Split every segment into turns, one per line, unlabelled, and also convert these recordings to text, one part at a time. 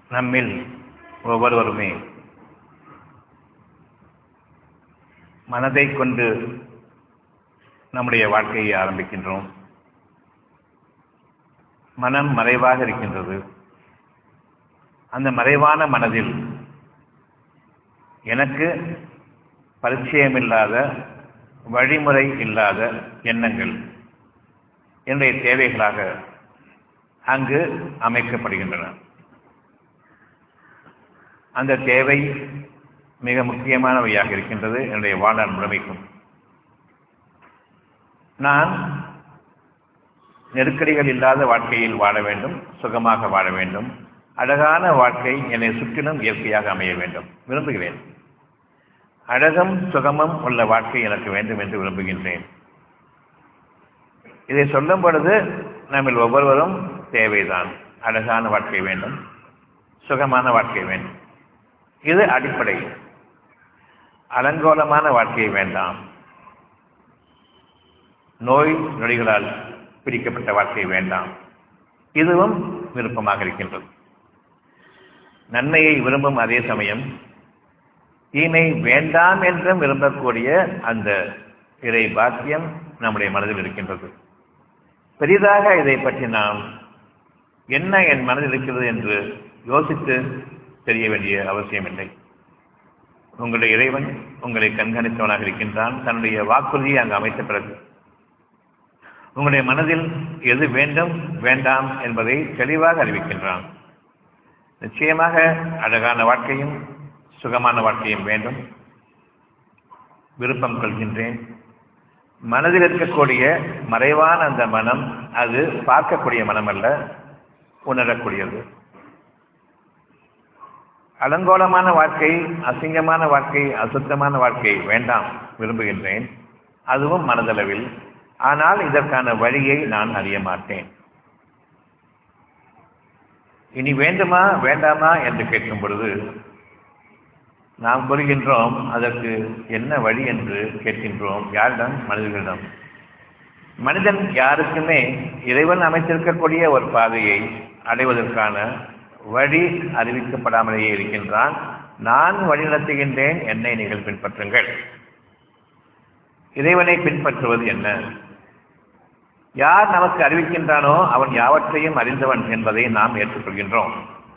நம்மில் ஒவ்வொருவருமே மனதை கொண்டு நம்முடைய வாழ்க்கையை ஆரம்பிக்கின்றோம். மனம் மறைவாக இருக்கின்றது. அந்த மறைவான மனதில் எனக்கு பரிச்சயமில்லாத, வழிமுறை இல்லாத எண்ணங்கள் என்னுடைய தேவைகளாக அங்கு அமைக்கப்படுகின்றன. அந்த தேவை மிக முக்கியமானவையாக இருக்கின்றது. என்னுடைய வாழ்நாள் முழுமைக்கும் நான் நெருக்கடிகள் இல்லாத வாழ்க்கையில் வாழ வேண்டும், சுகமாக வாழ வேண்டும், அழகான வாழ்க்கை என்னை சுற்றிலும் இயற்கையாக அமைய வேண்டும் விரும்புகிறேன். அழகும் சுகமும் உள்ள வாழ்க்கை எனக்கு வேண்டும் என்று விரும்புகின்றேன். இதை சொல்லும் பொழுது நம்மில் ஒவ்வொருவரும் தேவைதான். அழகான வாழ்க்கை வேண்டும், சுகமான வாழ்க்கை வேண்டும். இது அடிப்படை. அலங்கோலமான வாழ்க்கையை வேண்டாம். நோய் நொடிகளால் பிடிக்கப்பட்ட வாழ்க்கை வேண்டாம். இதுவும் விருப்பமாக இருக்கின்றது. நன்மையை விரும்பும் அதே சமயம் தீமை வேண்டாம் என்றும் விரும்பக்கூடிய அந்த இறை பாக்கியம் நம்முடைய மனதில் இருக்கின்றது. பெரிதாக இதை பற்றி நாம் என்ன என் மனதில் இருக்கிறது என்று யோசித்து தெரிய வேண்டிய அவசியமில்லை. உங்களுடைய இறைவன் உங்களை கண்காணித்தவனாக இருக்கின்றான். தன்னுடைய வாக்குறுதியை அங்கு அமைத்த பிறகு உங்களுடைய மனதில் எது வேண்டும் வேண்டாம் என்பதை தெளிவாக அறிவிக்கின்றான். நிச்சயமாக அழகான வாழ்க்கையும் சுகமான வாழ்க்கையும் வேண்டும், விருப்பம் கொள்கின்றேன். மனதில் இருக்கக்கூடிய மறைவான அந்த மனம் அது பார்க்கக்கூடிய மனம் அல்ல, உணரக்கூடியது. அலங்கோலமான வாழ்க்கை, அசிங்கமான வாழ்க்கை, அசுத்தமான வாழ்க்கை வேண்டாம் விரும்புகின்றேன். அதுவும் மனதளவில். ஆனால் இதற்கான வழியை நான் அறிய மாட்டேன். இனி வேண்டுமா வேண்டாமா என்று கேட்கும் பொழுது நாம் கூறுகின்றோம், அதற்கு என்ன வழி என்று கேட்கின்றோம். யாரிடம்? மனிதர்களிடம். மனிதன் யாருக்குமே இறைவன் அமைத்திருக்கக்கூடிய ஒரு பாதையை அடைவதற்கான வழி அறிவிக்கப்படாமலேயே இருக்கின்றான். நான் வழிநடத்துகின்றேன், என்னை நீங்கள் பின்பற்றுங்கள். இறைவனை பின்பற்றுவது என்ன? யார் நமக்கு அறிவிக்கின்றானோ அவன் யாவற்றையும் அறிந்தவன் என்பதை நாம் ஏற்றுக்கொள்கின்றோம்.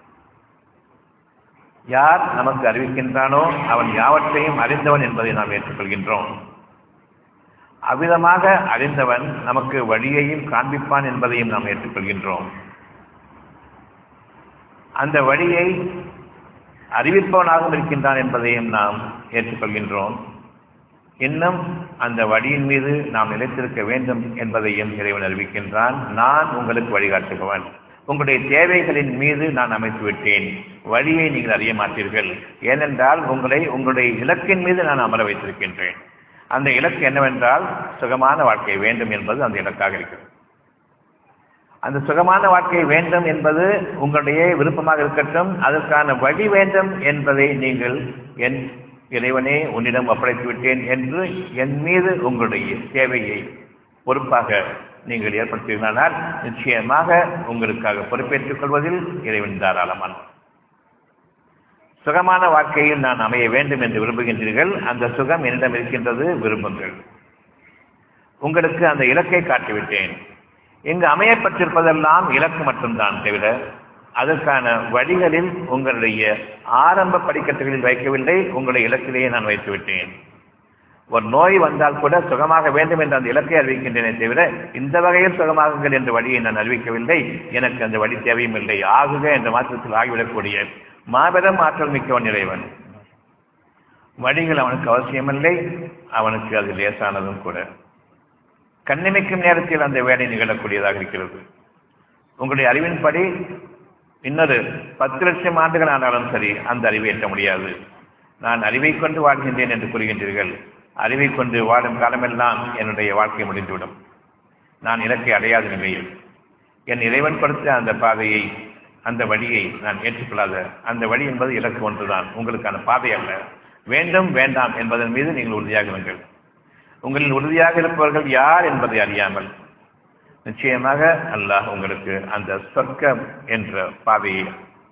யார் நமக்கு அறிவிக்கின்றானோ அவன் யாவற்றையும் அறிந்தவன் என்பதை நாம் ஏற்றுக்கொள்கின்றோம். அவ்விதமாக அறிந்தவன் நமக்கு வழியையும் காண்பிப்பான் என்பதையும் நாம் ஏற்றுக்கொள்கின்றோம். அந்த வழியை அறிவிப்பவனாகவும் இருக்கின்றான் என்பதையும் நாம் ஏற்றுக்கொள்கின்றோம். இன்னும் அந்த வழியின் மீது நாம் நிலைத்திருக்க வேண்டும் என்பதையும் இறைவன் அறிவிக்கின்றான். நான் உங்களுக்கு வழிகாட்டுபவன். உங்களுடைய தேவைகளின் மீது நான் அமைத்து விட்டேன். வழியை நீங்கள் அறிய மாட்டீர்கள். ஏனென்றால் உங்களை உங்களுடைய இலக்கின் மீது நான் அமர வைத்திருக்கின்றேன். அந்த இலக்கு என்னவென்றால் சுகமான வாழ்க்கை வேண்டும் என்பது அந்த இலக்காக இருக்கிறது. அந்த சுகமான வாழ்க்கை வேண்டும் என்பது உங்களுடைய விருப்பமாக இருக்கட்டும். அதற்கான வழி வேண்டும் என்பதை நீங்கள் என் இறைவனே உன்னிடம் ஒப்படைத்து விட்டேன் என்று என் மீது உங்களுடைய தேவையை பொறுப்பாக நீங்கள் ஏற்படுத்தினால் நிச்சயமாக உங்களுக்காக பொறுப்பேற்றுக் கொள்வதில் இறைவன் தாராளமான. சுகமான வாழ்க்கையில் நான் அமைய வேண்டும் என்று விரும்புகின்றீர்கள். அந்த சுகம் என்னிடம் இருக்கின்றது, விரும்புங்கள். உங்களுக்கு அந்த இலக்கை காட்டிவிட்டேன். இங்கு அமையப்பட்டிருப்பதெல்லாம் இலக்கு மட்டும்தான் தவிர அதற்கான வழிகளில் உங்களுடைய ஆரம்ப படிக்கட்டுகளில் வைக்கவில்லை. உங்களுடைய இலக்கிலேயே நான் வைத்து விட்டேன். ஒரு நோய் வந்தால் கூட சுகமாக வேண்டும் என்று அந்த இலக்கை அறிவிக்கின்றேனே தவிர இந்த வகையில் சுகமாகுங்கள் என்ற வழியை நான் அறிவிக்கவில்லை. எனக்கு அந்த வழி தேவையும் இல்லை. ஆகுக என்ற மாற்றத்தில் ஆகிவிடக்கூடிய மாபெரும் ஆற்றல் மிக்கவன் இறைவன். வழிகள் அவனுக்கு அவசியமில்லை. அவனுக்கு அது லேசானதும் கூட. கண்ணிமைக்கும் நேரத்தில் அந்த வேலை நிகழக்கூடியதாக இருக்கிறது. உங்களுடைய அறிவின்படி இன்னொரு 10 லட்சம் ஆண்டுகள் ஆனாலும் சரி அந்த அறிவை எட்ட முடியாது. நான் அறிவை கொண்டு வாழ்கின்றேன் என்று கூறுகின்றீர்கள். அறிவை கொண்டு வாழும் காலமெல்லாம் என்னுடைய வாழ்க்கை முடிந்துவிடும். நான் இலக்கை அடையாத நிலையில் என் இறைவன் கொடுத்த அந்த பாதையை, அந்த வழியை நான் ஏற்றுக்கொள்ளாத, அந்த வழி என்பது இலக்கு ஒன்றுதான், உங்களுக்கான பாதை அல்ல. வேண்டும் வேண்டாம் என்பதன் மீது நீங்கள் உறுதியாக இருங்கள். உங்களில் உறுதியாக இருப்பவர்கள் யார் என்பதை அறியாமல் நிச்சயமாக அல்லாஹ் உங்களுக்கு அந்த சொர்க்கம் என்ற பாதையை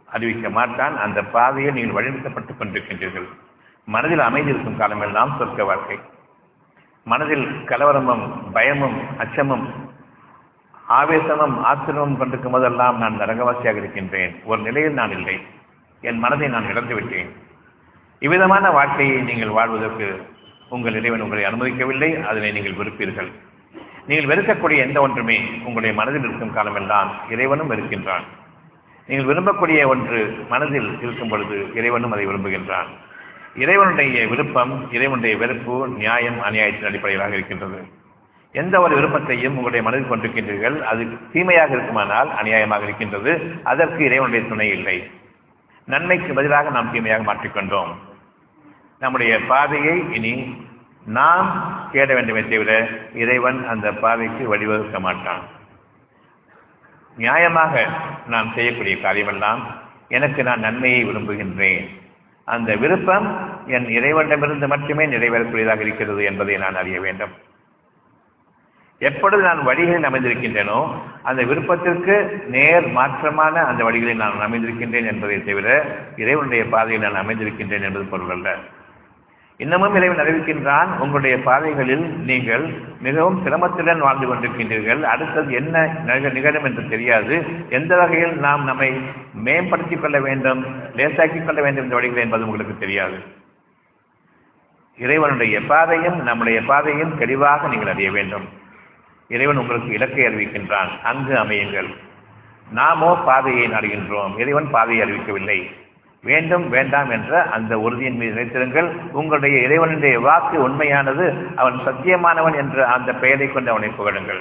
அறிவிக்க மாட்டான். அந்த பாதையில் நீங்கள் வழிநடத்தப்பட்டுக் கொண்டிருக்கின்றீர்கள். மனதில் அமைதி இருக்கும் காலமெல்லாம் சொர்க்க வாழ்க்கை. மனதில் கலவரமும் பயமும் அச்சமும் ஆவேசமும் ஆத்திரமும் கொண்டிருக்கும் போதெல்லாம் நான் நரகவாசியாக இருக்கின்றேன். ஒரு நிலையில் நான் இல்லை. என் மனதை நான் இழந்துவிட்டேன். இவ்விதமான வாழ்க்கையை நீங்கள் வாழ்வதற்கு உங்கள் இறைவன் உங்களை அனுமதிக்கவில்லை. அதனை நீங்கள் வெறுப்பீர்கள். நீங்கள் வெறுக்கக்கூடிய எந்த ஒன்றுமே உங்களுடைய மனதில் இருக்கும் காலமெல்லாம் இறைவனும் வெறுக்கின்றான். நீங்கள் விரும்பக்கூடிய ஒன்று மனதில் இருக்கும் பொழுது இறைவனும் அதை விரும்புகின்றான். இறைவனுடைய விருப்பம், இறைவனுடைய வெறுப்பு நியாயம் அநியாயத்தின் அடிப்படையிலாக இருக்கின்றது. எந்த ஒரு விருப்பத்தையும் உங்களுடைய மனதில் கொண்டிருக்கின்றீர்கள், அது தீமையாக இருக்குமானால் அநியாயமாக இருக்கின்றது. அதற்கு இறைவனுடைய துணை இல்லை. நன்மைக்கு பதிலாக நாம் தீமையாக மாற்றிக்கொண்டோம். நம்முடைய பாதையை இனி நாம் தேட வேண்டுமே தவிர இறைவன் அந்த பாதைக்கு வழிவகுக்க மாட்டான். நியாயமாக நான் செய்யக்கூடிய காரியமெல்லாம் எனக்கு நான் நன்மையை விரும்புகின்றேன். அந்த விருப்பம் என் இறைவனிடமிருந்து மட்டுமே நிறைவேறக்கூடியதாக இருக்கிறது என்பதை நான் அறிய வேண்டும். எப்பொழுது நான் வழிகளில் அமைந்திருக்கின்றேனோ அந்த விருப்பத்திற்கு நேர் மாற்றமான அந்த வழிகளில் நான் அமைந்திருக்கின்றேன் என்பதை தவிர இறைவனுடைய பாதையில் நான் அமைந்திருக்கின்றேன் என்பது பொருள் அல்ல. இன்னமும் இறைவன் அறிவிக்கின்றான், உங்களுடைய பாதைகளில் நீங்கள் மிகவும் சிரமத்துடன் வாழ்ந்து கொண்டிருக்கின்றீர்கள். அடுத்தது என்ன நிகழும் என்று தெரியாது. எந்த வகையில் நாம் நம்மை மேம்படுத்திக் கொள்ள வேண்டும், லேசாக்கிக் கொள்ள வேண்டும் என்ற வழிகள் என்பது உங்களுக்கு தெரியாது. இறைவனுடைய பாதையும் நம்முடைய பாதையும் தெளிவாக நீங்கள் அறிய வேண்டும். இறைவன் உங்களுக்கு இலக்கை அறிவிக்கின்றான், அங்கு அமையுங்கள். நாமோ பாதையை அறிகின்றோம், இறைவன் பாதையை அறிவிக்கவில்லை. வேண்டும் வேண்டாம் என்ற அந்த உறுதியின் மீது நினைத்திருங்கள். உங்களுடைய இறைவனுடைய வாக்கு உண்மையானது, அவன் சத்தியமானவன் என்ற அந்த பெயரை கொண்டு அவனை புகழுங்கள்.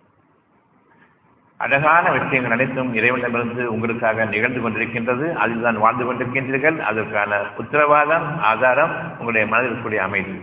அழகான விஷயங்கள் அனைத்தும் இறைவனிடமிருந்து உங்களுக்காக நிகழ்ந்து கொண்டிருக்கின்றது. அதில் தான் வாழ்ந்து கொண்டிருக்கின்றீர்கள். அதற்கான உத்தரவாதம், ஆதாரம் உங்களுடைய மனதில் இருக்கக்கூடிய அமைதி.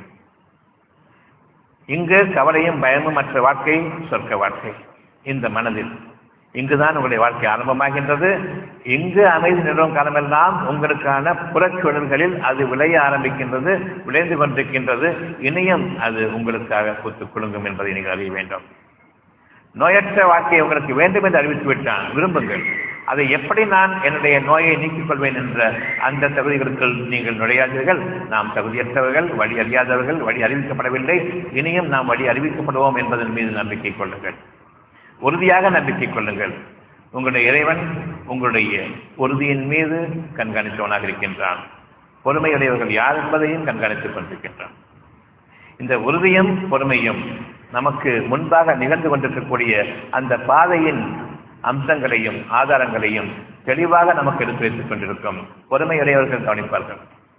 இங்கு கவலையும் பயமும் மற்ற வாழ்க்கை சொர்க்க வாழ்க்கை. இந்த மனதில் இங்குதான் உங்களுடைய வாழ்க்கை ஆரம்பமாகின்றது. இங்கு அமைதி நிலவும் காலமெல்லாம் உங்களுக்கான புறச்சூழல்களில் அது விளைய ஆரம்பிக்கின்றது, விளைந்து கொண்டிருக்கின்றது. இனியும் அது உங்களுக்காக பூத்துக் குலுங்கும் என்பதை நீங்கள் அறிய வேண்டும். நோயற்ற வாழ்க்கையை உங்களுக்கு வேண்டும் என்று அறிவித்து விட்டான், விரும்புங்கள். அதை எப்படி நான் என்னுடைய நோயை நீக்கிக் கொள்வேன் என்ற அந்த தகுதிகளுக்குள் நீங்கள் நுழையாதீர்கள். நாம் தகுதியற்றவர்கள், வழி அறியாதவர்கள், வழி அறிவிக்கப்படவில்லை. இனியும் நாம் வழி அறிவிக்கப்படுவோம் என்பதன் மீது நம்பிக்கை கொள்ளுங்கள், உறுதியாக நம்பிக்கை கொள்ளுங்கள். உங்களுடைய இறைவன் உங்களுடைய உறுதியின் மீது கண்காணித்தவனாக இருக்கின்றான். பொறுமையுடையவர்கள் யார் என்பதையும் கண்காணித்துக் கொண்டிருக்கின்றான். இந்த உறுதியும் பொறுமையும் நமக்கு முன்பாக நிகழ்ந்து கொண்டிருக்கக்கூடிய அந்த பாதையின் அம்சங்களையும் ஆதாரங்களையும் தெளிவாக நமக்கு எடுத்து வைத்துக் கொண்டிருக்கும். பொறுமையுடையவர்கள் கவனிப்பார்கள்.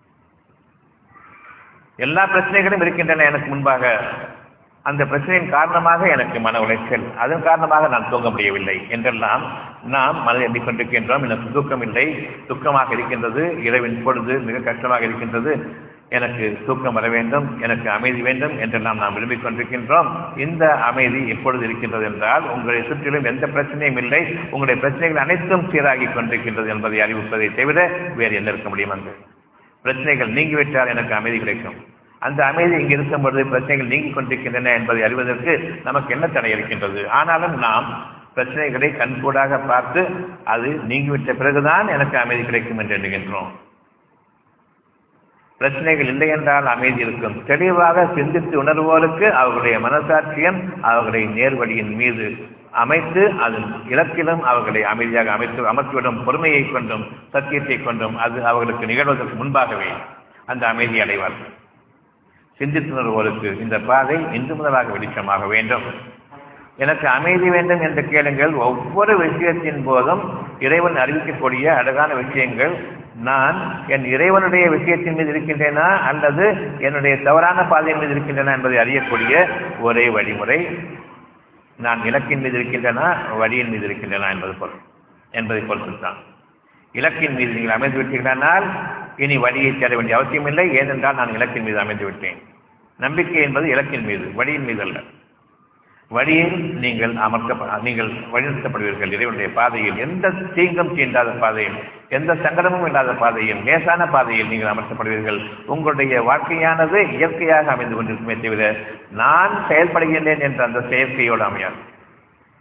எல்லா பிரச்சனைகளும் இருக்கின்றன எனக்கு முன்பாக. அந்த பிரச்சனையின் காரணமாக எனக்கு மன உளைச்சல், அதன் காரணமாக நான் தூங்க முடியவில்லை என்றெல்லாம் நாம் மனதை எண்ணிக்கொண்டிருக்கின்றோம். எனக்கு தூக்கம் இல்லை, துக்கமாக இருக்கின்றது, இரவின் பொழுது மிக கஷ்டமாக இருக்கின்றது, எனக்கு தூக்கம் வர வேண்டும், எனக்கு அமைதி வேண்டும் என்றெல்லாம் நாம் விரும்பிக் கொண்டிருக்கின்றோம். இந்த அமைதி எப்பொழுது இருக்கின்றது என்றால் உங்களை சுற்றிலும் எந்த பிரச்சனையும் இல்லை, உங்களுடைய பிரச்சனைகள் அனைத்தும் சீராகி கொண்டிருக்கின்றது என்பதை அறிவிப்பதை தவிர வேறு என்ன இருக்க முடியும்? அங்கு பிரச்சனைகள் நீங்கிவிட்டால் எனக்கு அமைதி கிடைக்கும். அந்த அமைதி இங்கு இருக்கும் பொழுது பிரச்சனைகள் நீங்கிக் கொண்டிருக்கின்றன என்பதை அறிவதற்கு நமக்கு என்ன தடை இருக்கின்றது? ஆனாலும் நாம் பிரச்சனைகளை கண்கூடாக பார்த்து அது நீங்கிவிட்ட பிறகுதான் எனக்கு அமைதி கிடைக்கும் என்று எண்ணுகின்றோம். பிரச்சனைகள் இல்லை என்றால் அமைதி இருக்கும். தெளிவாக சிந்தித்து உணர்வோருக்கு அவர்களுடைய மனசாட்சியம் அவர்களுடைய நேர்வழியின் மீது அமைத்து அதன் இலக்கிலும் அவர்களை அமைதியாக அமர்த்திவிடும். பொறுமையை கொண்டும் சத்தியத்தை கொண்டும் அது அவர்களுக்கு நிகழ்வதற்கு முன்பாகவே அந்த அமைதியை அடைவார்கள். சிந்தித்துணர்வோருக்கு இந்த பாதை இன்று முதலாக வெளிச்சமாக வேண்டும். எனக்கு அமைதி வேண்டும் என்று கேளுங்கள். ஒவ்வொரு விஷயத்தின் போதும் இறைவன் அறிவிக்கக்கூடிய அழகான விஷயங்கள், நான் என் இறைவனுடைய விஷயத்தின் மீது இருக்கின்றேனா அல்லது என்னுடைய தவறான பாதையின் மீது இருக்கின்றன என்பதை அறியக்கூடிய ஒரே வழிமுறை, நான் இலக்கின் மீது இருக்கின்றனா வழியின் மீது இருக்கின்றனா என்பதை பொறுத்துத்தான். இலக்கின் மீது நீங்கள் அமைந்து விட்டீர்களானால் இனி வழியை தேட வேண்டிய அவசியம் இல்லை. ஏனென்றால் நான் இலக்கின் மீது அமைந்து விட்டேன். நம்பிக்கை என்பது இலக்கின் மீது, வழியின் மீது அல்ல. வழியில் நீங்கள் வழிநடத்தப்படுவீர்கள். இறைவனுடைய பாதையில், எந்த தீங்கும் தீண்டாத பாதையில், எந்த சங்கடமும் இல்லாத பாதையில், லேசான பாதையில் நீங்கள் அமர்த்தப்படுவீர்கள். உங்களுடைய வாழ்க்கையானது இயற்கையாக அமைந்து கொண்டிருக்குமே தவிர நான் செயல்படுகின்றேன் என்ற அந்த செயற்கையோடு அமையாது.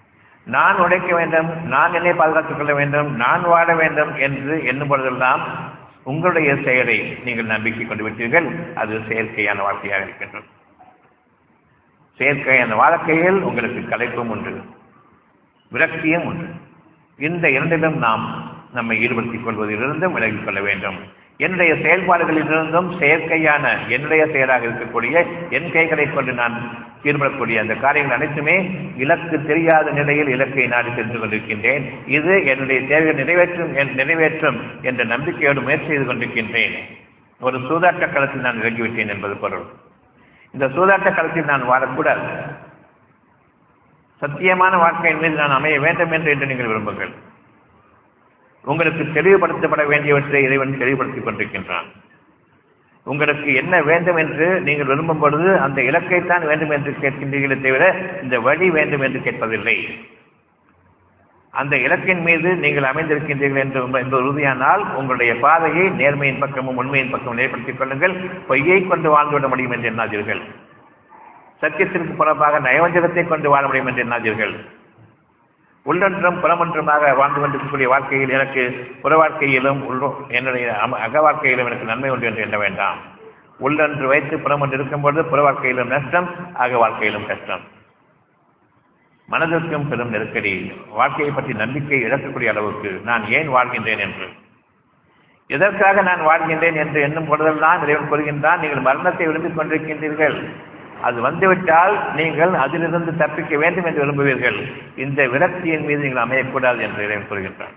நான் உழைக்க வேண்டும், நான் என்னை பாதுகாத்துக் கொள்ள வேண்டும், நான் வாழ வேண்டும் என்று எண்ணும் பொழுதெல்லாம் உங்களுடைய செயலை நீங்கள் நம்பிக்கை கொண்டு விட்டீர்கள். அது செயற்கையான வாழ்க்கையாக இருக்கின்றது. செயற்கையான வாழ்க்கையில் உங்களுக்கு களைப்பும் உண்டு, விரக்தியும் உண்டு. இந்த இரண்டிலும் நாம் நம்மை ஈடுபடுத்திக் கொள்வதிலிருந்தும் விலகிக் கொள்ள வேண்டும். என்னுடைய செயல்பாடுகளிலிருந்தும் செயற்கையான என்னுடைய செயலாக இருக்கக்கூடிய என் கைகளை கொண்டு நான் ஈடுபடக்கூடிய அந்த காரியங்கள் அனைத்துமே இலக்கு தெரியாத நிலையில் இலக்கை நாடி சென்று கொண்டிருக்கின்றேன். இது என்னுடைய தேவையை நிறைவேற்றும் என்ற நம்பிக்கையோடு முயற்சி செய்து கொண்டிருக்கின்றேன். ஒரு சூதாட்ட களத்தில் நான் இறங்கிவிட்டேன் என்பது பொருள். இந்த சூதாட்ட களத்தில் நான் வாழக்கூடாது. சத்தியமான வாழ்க்கையின் மீது நான் அமைய வேண்டும் என்று நீங்கள் விரும்புங்கள். உங்களுக்கு தெளிவுபடுத்தப்பட வேண்டியவற்றை இறைவன் தெளிவுபடுத்திக் கொண்டிருக்கின்றான். உங்களுக்கு என்ன வேண்டும் என்று நீங்கள் விரும்பும் பொழுது அந்த இலக்கைத்தான் வேண்டும் என்று கேட்கின்றீர்களே தவிர இந்த வழி வேண்டும் என்று கேட்பதில்லை. அந்த இலக்கின் மீது நீங்கள் அமைந்திருக்கின்றீர்கள் என்று உறுதியானால் உங்களுடைய பாதையை நேர்மையின் பக்கமும் உண்மையின் பக்கமும் ஏற்படுத்திக் கொள்ளுங்கள். பொய்யை கொண்டு வாழ்ந்துவிட முடியும் என்று எண்ணாதீர்கள். சத்தியத்திற்கு புறப்பாக நயவஞ்சகத்தை கொண்டு வாழ முடியும் என்று எண்ணாதீர்கள். உள்ளொன்றும் புறமொன்றுமாக வாழ்ந்து கொண்டிருக்கக்கூடிய வாழ்க்கையில் எனக்கு புற வாழ்க்கையிலும் என்னுடைய அக வாழ்க்கையிலும் எனக்கு நன்மை உண்டு என்று எண்ண வேண்டாம். உள்ளொன்று வைத்து புறமொன்று இருக்கும்போது புற வாழ்க்கையிலும் நஷ்டம், அக வாழ்க்கையிலும் கஷ்டம். மனதிற்கும் பெரும் நெருக்கடி. வாழ்க்கையை பற்றி நம்பிக்கை இழக்கக்கூடிய அளவுக்கு நான் ஏன் வாழ்கின்றேன் என்று, எதற்காக நான் வாழ்கின்றேன் என்று எண்ணும் பொழுதெல்லாம் இறைவன் கூறுகின்றான், நீங்கள் மரணத்தை விரும்பிக் கொண்டிருக்கின்றீர்கள். அது வந்துவிட்டால் நீங்கள் அதிலிருந்து தப்பிக்க வேண்டும் என்று விரும்புவீர்கள். இந்த விரக்தியின் மீது நீங்கள் அமையக்கூடாது என்று இறைவன் கூறுகின்றான்.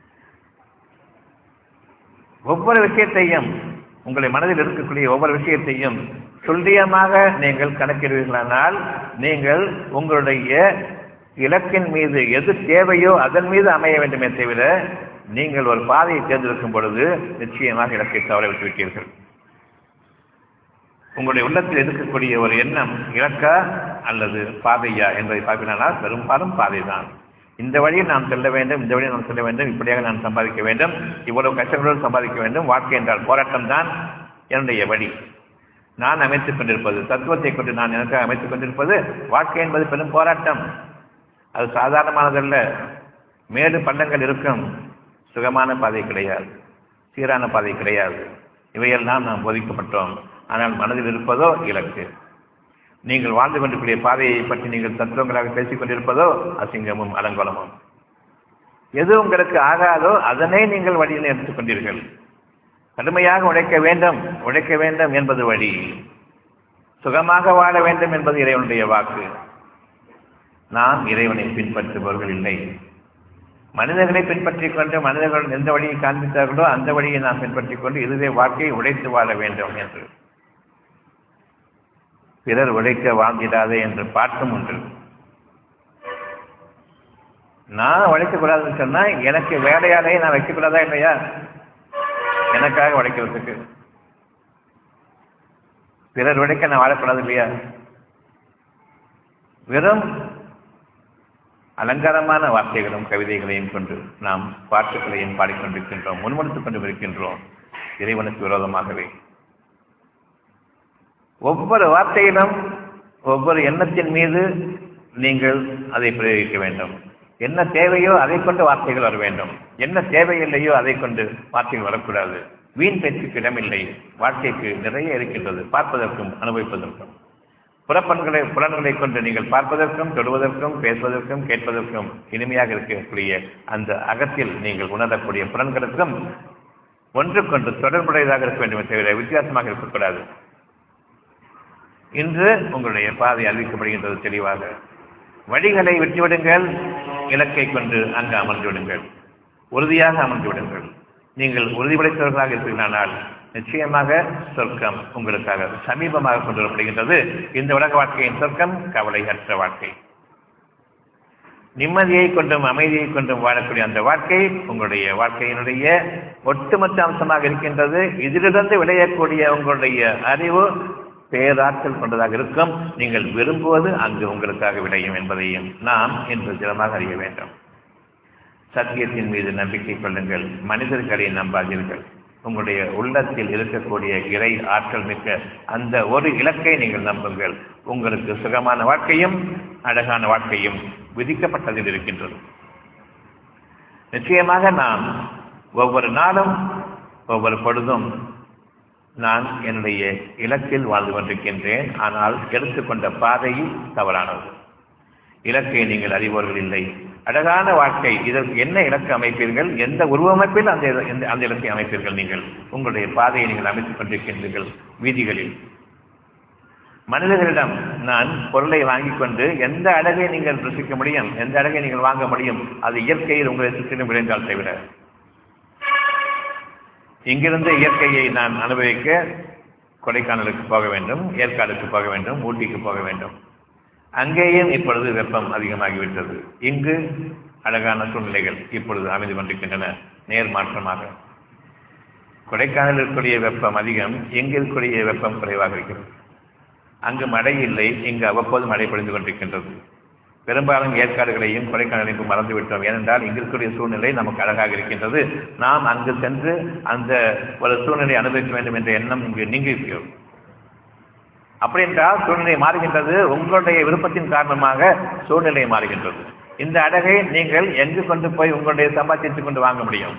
ஒவ்வொரு விஷயத்தையும், உங்களை மனதில் இருக்கக்கூடிய ஒவ்வொரு விஷயத்தையும் துல்லியமாக நீங்கள் கணக்கிடுவீர்களானால் நீங்கள் உங்களுடைய இலக்கின் மீது எது தேவையோ அதன் மீது அமைய வேண்டுமே தவிர நீங்கள் ஒரு பாதையை தேர்ந்தெடுக்கும் பொழுது நிச்சயமாக இலக்கை தவற விட்டுவிட்டீர்கள். உங்களுடைய உள்ளத்தில் இருக்கக்கூடிய ஒரு எண்ணம் இலக்கா அல்லது பாதையா என்பதை பார்ப்பினால் பெரும்பாலும் பாதைதான். இந்த வழியில் நாம் செல்ல வேண்டும், இந்த வழியில் நாம் செல்ல வேண்டும், இப்படியாக நான் சம்பாதிக்க வேண்டும், இவ்வளவு கஷ்டங்களோடு சம்பாதிக்க வேண்டும். வாழ்க்கை என்றால் போராட்டம் தான் என்னுடைய வழி. நான் அமைத்துக் கொண்டிருப்பது தத்துவத்தை கொண்டு நான் எனக்கு அமைத்துக் கொண்டிருப்பது வாழ்க்கை என்பது பெரும் போராட்டம். அது சாதாரணமானதல்ல. மேடு பள்ளங்கள் இருக்கும். சுகமான பாதை கிடையாது, சீரான பாதை கிடையாது. இவையெல்லாம் நாம் போதிக்கப்பட்டோம். ஆனால் மனதில் இருப்பதோ இலக்கு. நீங்கள் வாழ்ந்து கொண்டிருக்கிற பாதையை பற்றி நீங்கள் தத்துவங்களாக பேசிக் கொண்டிருப்பதோ அசிங்கமும் அலங்கோலமும். எது உங்களுக்கு ஆகாதோ அதனை நீங்கள் வழியில் எடுத்துக்கொண்டீர்கள். கடுமையாக உழைக்க வேண்டும் என்பது வழி. சுகமாக வாழ வேண்டும் என்பது இறைவனுடைய வாக்கு. நாம் இறைவனை பின்பற்றுபவர்கள் இல்லை. மனிதர்களை பின்பற்றிக் கொண்டு மனிதர்கள் எந்த வழியை காண்பித்தார்களோ அந்த வழியை நாம் பின்பற்றிக் கொண்டு இதுவே வாழ்க்கையை உழைத்து வாழ வேண்டும் என்று. பிறர் உழைக்க வாழ்ந்திடாதே என்று பாட்டும் உண்டு. நான் உழைக்கக்கூடாதுன்னு சொன்னா எனக்கு வேலையாலேயே நான் வைக்கக்கூடாதா இல்லையா? எனக்காக உழைக்கிறதுக்கு பிறர் உழைக்க நான் வாழக்கூடாது இல்லையா? வெறும் அலங்காரமான வார்த்தைகளும் கவிதைகளையும் கொண்டு நாம் பாட்டுகளையும் பாடிக்கொண்டிருக்கின்றோம், முன்மொழித்துக் கொண்டு இருக்கின்றோம் இறைவனுக்கு விரோதமாகவே. ஒவ்வொரு வார்த்தையிலும் ஒவ்வொரு எண்ணத்தின் மீது நீங்கள் அதை பிரயோகிக்க வேண்டும். என்ன தேவையோ அதை கொண்டு வார்த்தைகள் வர வேண்டும். என்ன தேவையில்லையோ அதை கொண்டு வார்த்தைகள் வரக்கூடாது. வீண் பேச்சுக்கு இடமில்லை. வாழ்க்கைக்கு நிறைய இருக்கின்றது, பார்ப்பதற்கும் அனுபவிப்பதற்கும். புலன்களை கொண்டு நீங்கள் பார்ப்பதற்கும் தொடுவதற்கும் பேசுவதற்கும் கேட்பதற்கும் இனிமையாக இருக்கக்கூடிய அந்த அகத்தில் நீங்கள் உணரக்கூடிய புலன்களுக்கும் ஒன்றுக்கொன்று தொடர்புடையதாக இருக்க வேண்டுமே தவிர வித்தியாசமாக இருக்கக்கூடாது. இன்று உங்களுடைய பாதை அறிவிக்கப்படுகின்றது தெளிவாக. வழிகளை விட்டுவிடுங்கள், இலக்கை கொண்டு அங்கு அமர்ந்து விடுங்கள், உறுதியாக அமர்ந்து விடுங்கள். நீங்கள் உறுதிப்படைத்தவர்களாக இருப்பீர்களானால் நிச்சயமாக சொர்க்கம் உங்களுக்காக சமீபமாக கொண்டு வரப்படுகின்றது. இந்த உலக வாழ்க்கையின் சொர்க்கம் கவலையற்ற வாழ்க்கை. நிம்மதியை கொண்டும் அமைதியை கொண்டும் வாழக்கூடிய அந்த வாழ்க்கை உங்களுடைய வாழ்க்கையினுடைய ஒட்டுமொத்த அம்சமாக இருக்கின்றது. இதிலிருந்து விளையக்கூடிய உங்களுடைய அறிவு பேராற்றல் கொண்டதாக இருக்கும். நீங்கள் விரும்புவது அங்கு உங்களுக்காக விளையும் என்பதையும் நாம் இன்று தினமாக அறிய வேண்டும். சத்தியத்தின் மீது நம்பிக்கை கொள்ளுங்கள், மனிதர்களை நம்பாதீர்கள். உங்களுடைய உள்ளத்தில் இருக்கக்கூடிய இறை ஆற்றல் மிக்க அந்த ஒரு இலக்கை நீங்கள் நம்புங்கள். உங்களுக்கு சுகமான வாழ்க்கையும் அழகான வாழ்க்கையும் விதிக்கப்பட்டதில் இருக்கின்றது. நிச்சயமாக நாம் ஒவ்வொரு நாளும் ஒவ்வொரு பொழுதும் நான் என்னுடைய இலக்கில் வாழ்ந்து கொண்டிருக்கின்றேன். ஆனால் எடுத்துக்கொண்ட பாதையில் தவறானது. இலக்கை நீங்கள் அறிவோர்கள் இல்லை. அழகான வாழ்க்கை இதற்கு என்ன இலக்கு அமைப்பீர்கள்? எந்த உருவமைப்பில் அந்த இலக்கை அமைப்பீர்கள்? நீங்கள் உங்களுடைய பாதையை நீங்கள் அமைத்துக் கொண்டிருக்கின்றீர்கள். வீதிகளில் மனிதர்களிடம் நான் பொருளை வாங்கிக் கொண்டு எந்த அழகை நீங்கள் ருசிக்க முடியும், எந்த அழகை நீங்கள் வாங்க முடியும்? அது இயற்கையில் உங்களை சுற்றிலும் விளைந்தால் தவிர. இங்கிருந்து இயற்கையை நான் அனுபவிக்க கொடைக்கானலுக்கு போக வேண்டும், ஏற்காடுக்கு போக வேண்டும், ஊட்டிக்கு போக வேண்டும். அங்கேயும் இப்பொழுது வெப்பம் அதிகமாகிவிட்டது. இங்கு அழகான சூழ்நிலைகள் இப்பொழுது அமைந்து கொண்டிருக்கின்றன. நேர்மாற்றமாக கொடைக்கானல் இருக்கக்கூடிய வெப்பம் அதிகம், இங்கு இருக்கக்கூடிய வெப்பம் குறைவாக இருக்கிறது. அங்கு மழை இல்லை, இங்கு அவ்வப்போது மழை பொழிந்து கொண்டிருக்கின்றது. பெரும்பாலும் ஏற்காடுகளையும் கொடைக்கானலையும் மறந்துவிட்டோம். ஏனென்றால் இங்கு இருக்கக்கூடிய சூழ்நிலை நமக்கு அழகாக இருக்கின்றது. நாம் அங்கு சென்று அந்த ஒரு சூழ்நிலை அனுபவிக்க வேண்டும் என்ற எண்ணம் இங்கு நீங்கியிருக்கிறோம். அப்படி என்றால் சூழ்நிலை மாறுகின்றது. உங்களுடைய விருப்பத்தின் காரணமாக சூழ்நிலை மாறுகின்றது. இந்த அழகை நீங்கள் எங்கு கொண்டு போய் உங்களுடைய சம்பாதித்துக் கொண்டு வாங்க முடியும்?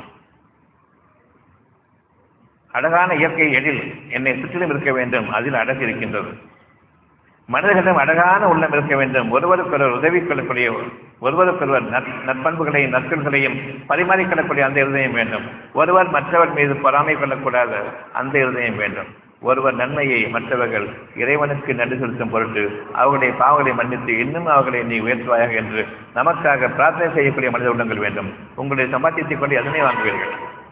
அழகான இயற்கை எழில் என்னை சுற்றிலும் இருக்க வேண்டும், அதில் அழகு இருக்கின்றது. மனிதர்களிடம் அழகான உள்ளம் இருக்க வேண்டும். ஒருவருக்கொருவர் உதவி கொள்ளக்கூடிய, ஒருவருக்கொருவர் நற்பண்புகளையும் நற்கள்களையும் பரிமாறிக்கொள்ளக்கூடிய அந்த இருதயம் வேண்டும். ஒருவர் மற்றவர் மீது பொறாமை கொள்ளக்கூடாத அந்த இருதயம் வேண்டும். ஒருவர் நன்மையை மற்றவர்கள் இறைவனுக்கு நன்றி செலுத்தும் பொருட்டு அவர்களுடைய பாவங்களை மன்னித்து இன்னும் அவர்களை நீ உயர்த்துவாயாக என்று நமக்காக பிரார்த்தனை செய்யக்கூடிய மனித உள்ளங்கள் வேண்டும். உங்களுடைய சம்பாத்தியத்தை கொண்டு எதனை வாங்குவீர்கள்?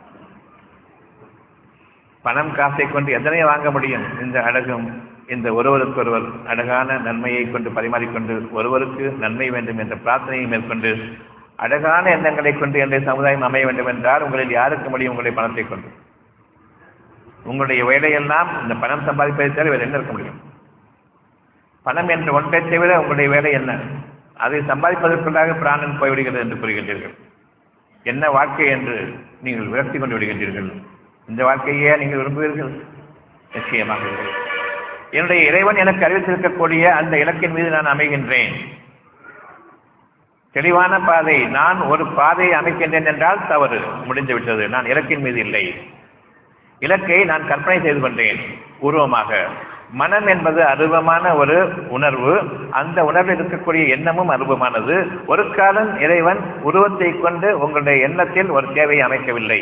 பணம் காசை கொண்டு எதனை வாங்க முடியும்? இந்த அழகும் இந்த ஒருவருக்கொருவர் அழகான நன்மையை கொண்டு பரிமாறிக்கொண்டு ஒருவருக்கு நன்மை வேண்டும் என்ற பிரார்த்தனையை மேற்கொண்டு அழகான எண்ணங்களை கொண்டு என்னுடைய சமுதாயம் அமைய வேண்டும் என்றால் உங்களில் யாருக்கு முடியும்? உங்களுடைய பணத்தை கொண்டு. உங்களுடைய வேலையெல்லாம் இந்த பணம் சம்பாதிப்பதை தவிர வேறு என்ன இருக்க முடியும்? பணம் என்ற ஒன்றை தவிர உங்களுடைய வேலை என்ன? அதை சம்பாதிப்பதற்குள்ளாக பிராணன் போய்விடுகிறது என்று கூறுகின்றீர்கள். என்ன வாழ்க்கை என்று நீங்கள் விரக்தி கொண்டு விடுகின்றீர்கள். இந்த வாழ்க்கையே நீங்கள் விரும்புவீர்கள்? நிச்சயமாக என்னுடைய இறைவன் எனக்கு அறிவித்திருக்கக்கூடிய அந்த இலக்கின் மீது நான் அமைகின்றேன். தெளிவான பாதை. நான் ஒரு பாதையை அமைக்கின்றேன் என்றால் தவறு முடிந்துவிட்டது. நான் இலக்கின் மீது இல்லை. இலக்கை நான் கற்பனை செய்து கொண்டேன் உருவமாக. மனம் என்பது அருவமான ஒரு உணர்வு. அந்த உணர்வில் இருக்கக்கூடிய எண்ணமும் அருவமானது. ஒரு காலம் இறைவன் உருவத்தை கொண்டு உங்களுடைய எண்ணத்தில் ஒரு தேவையை அமைக்கவில்லை.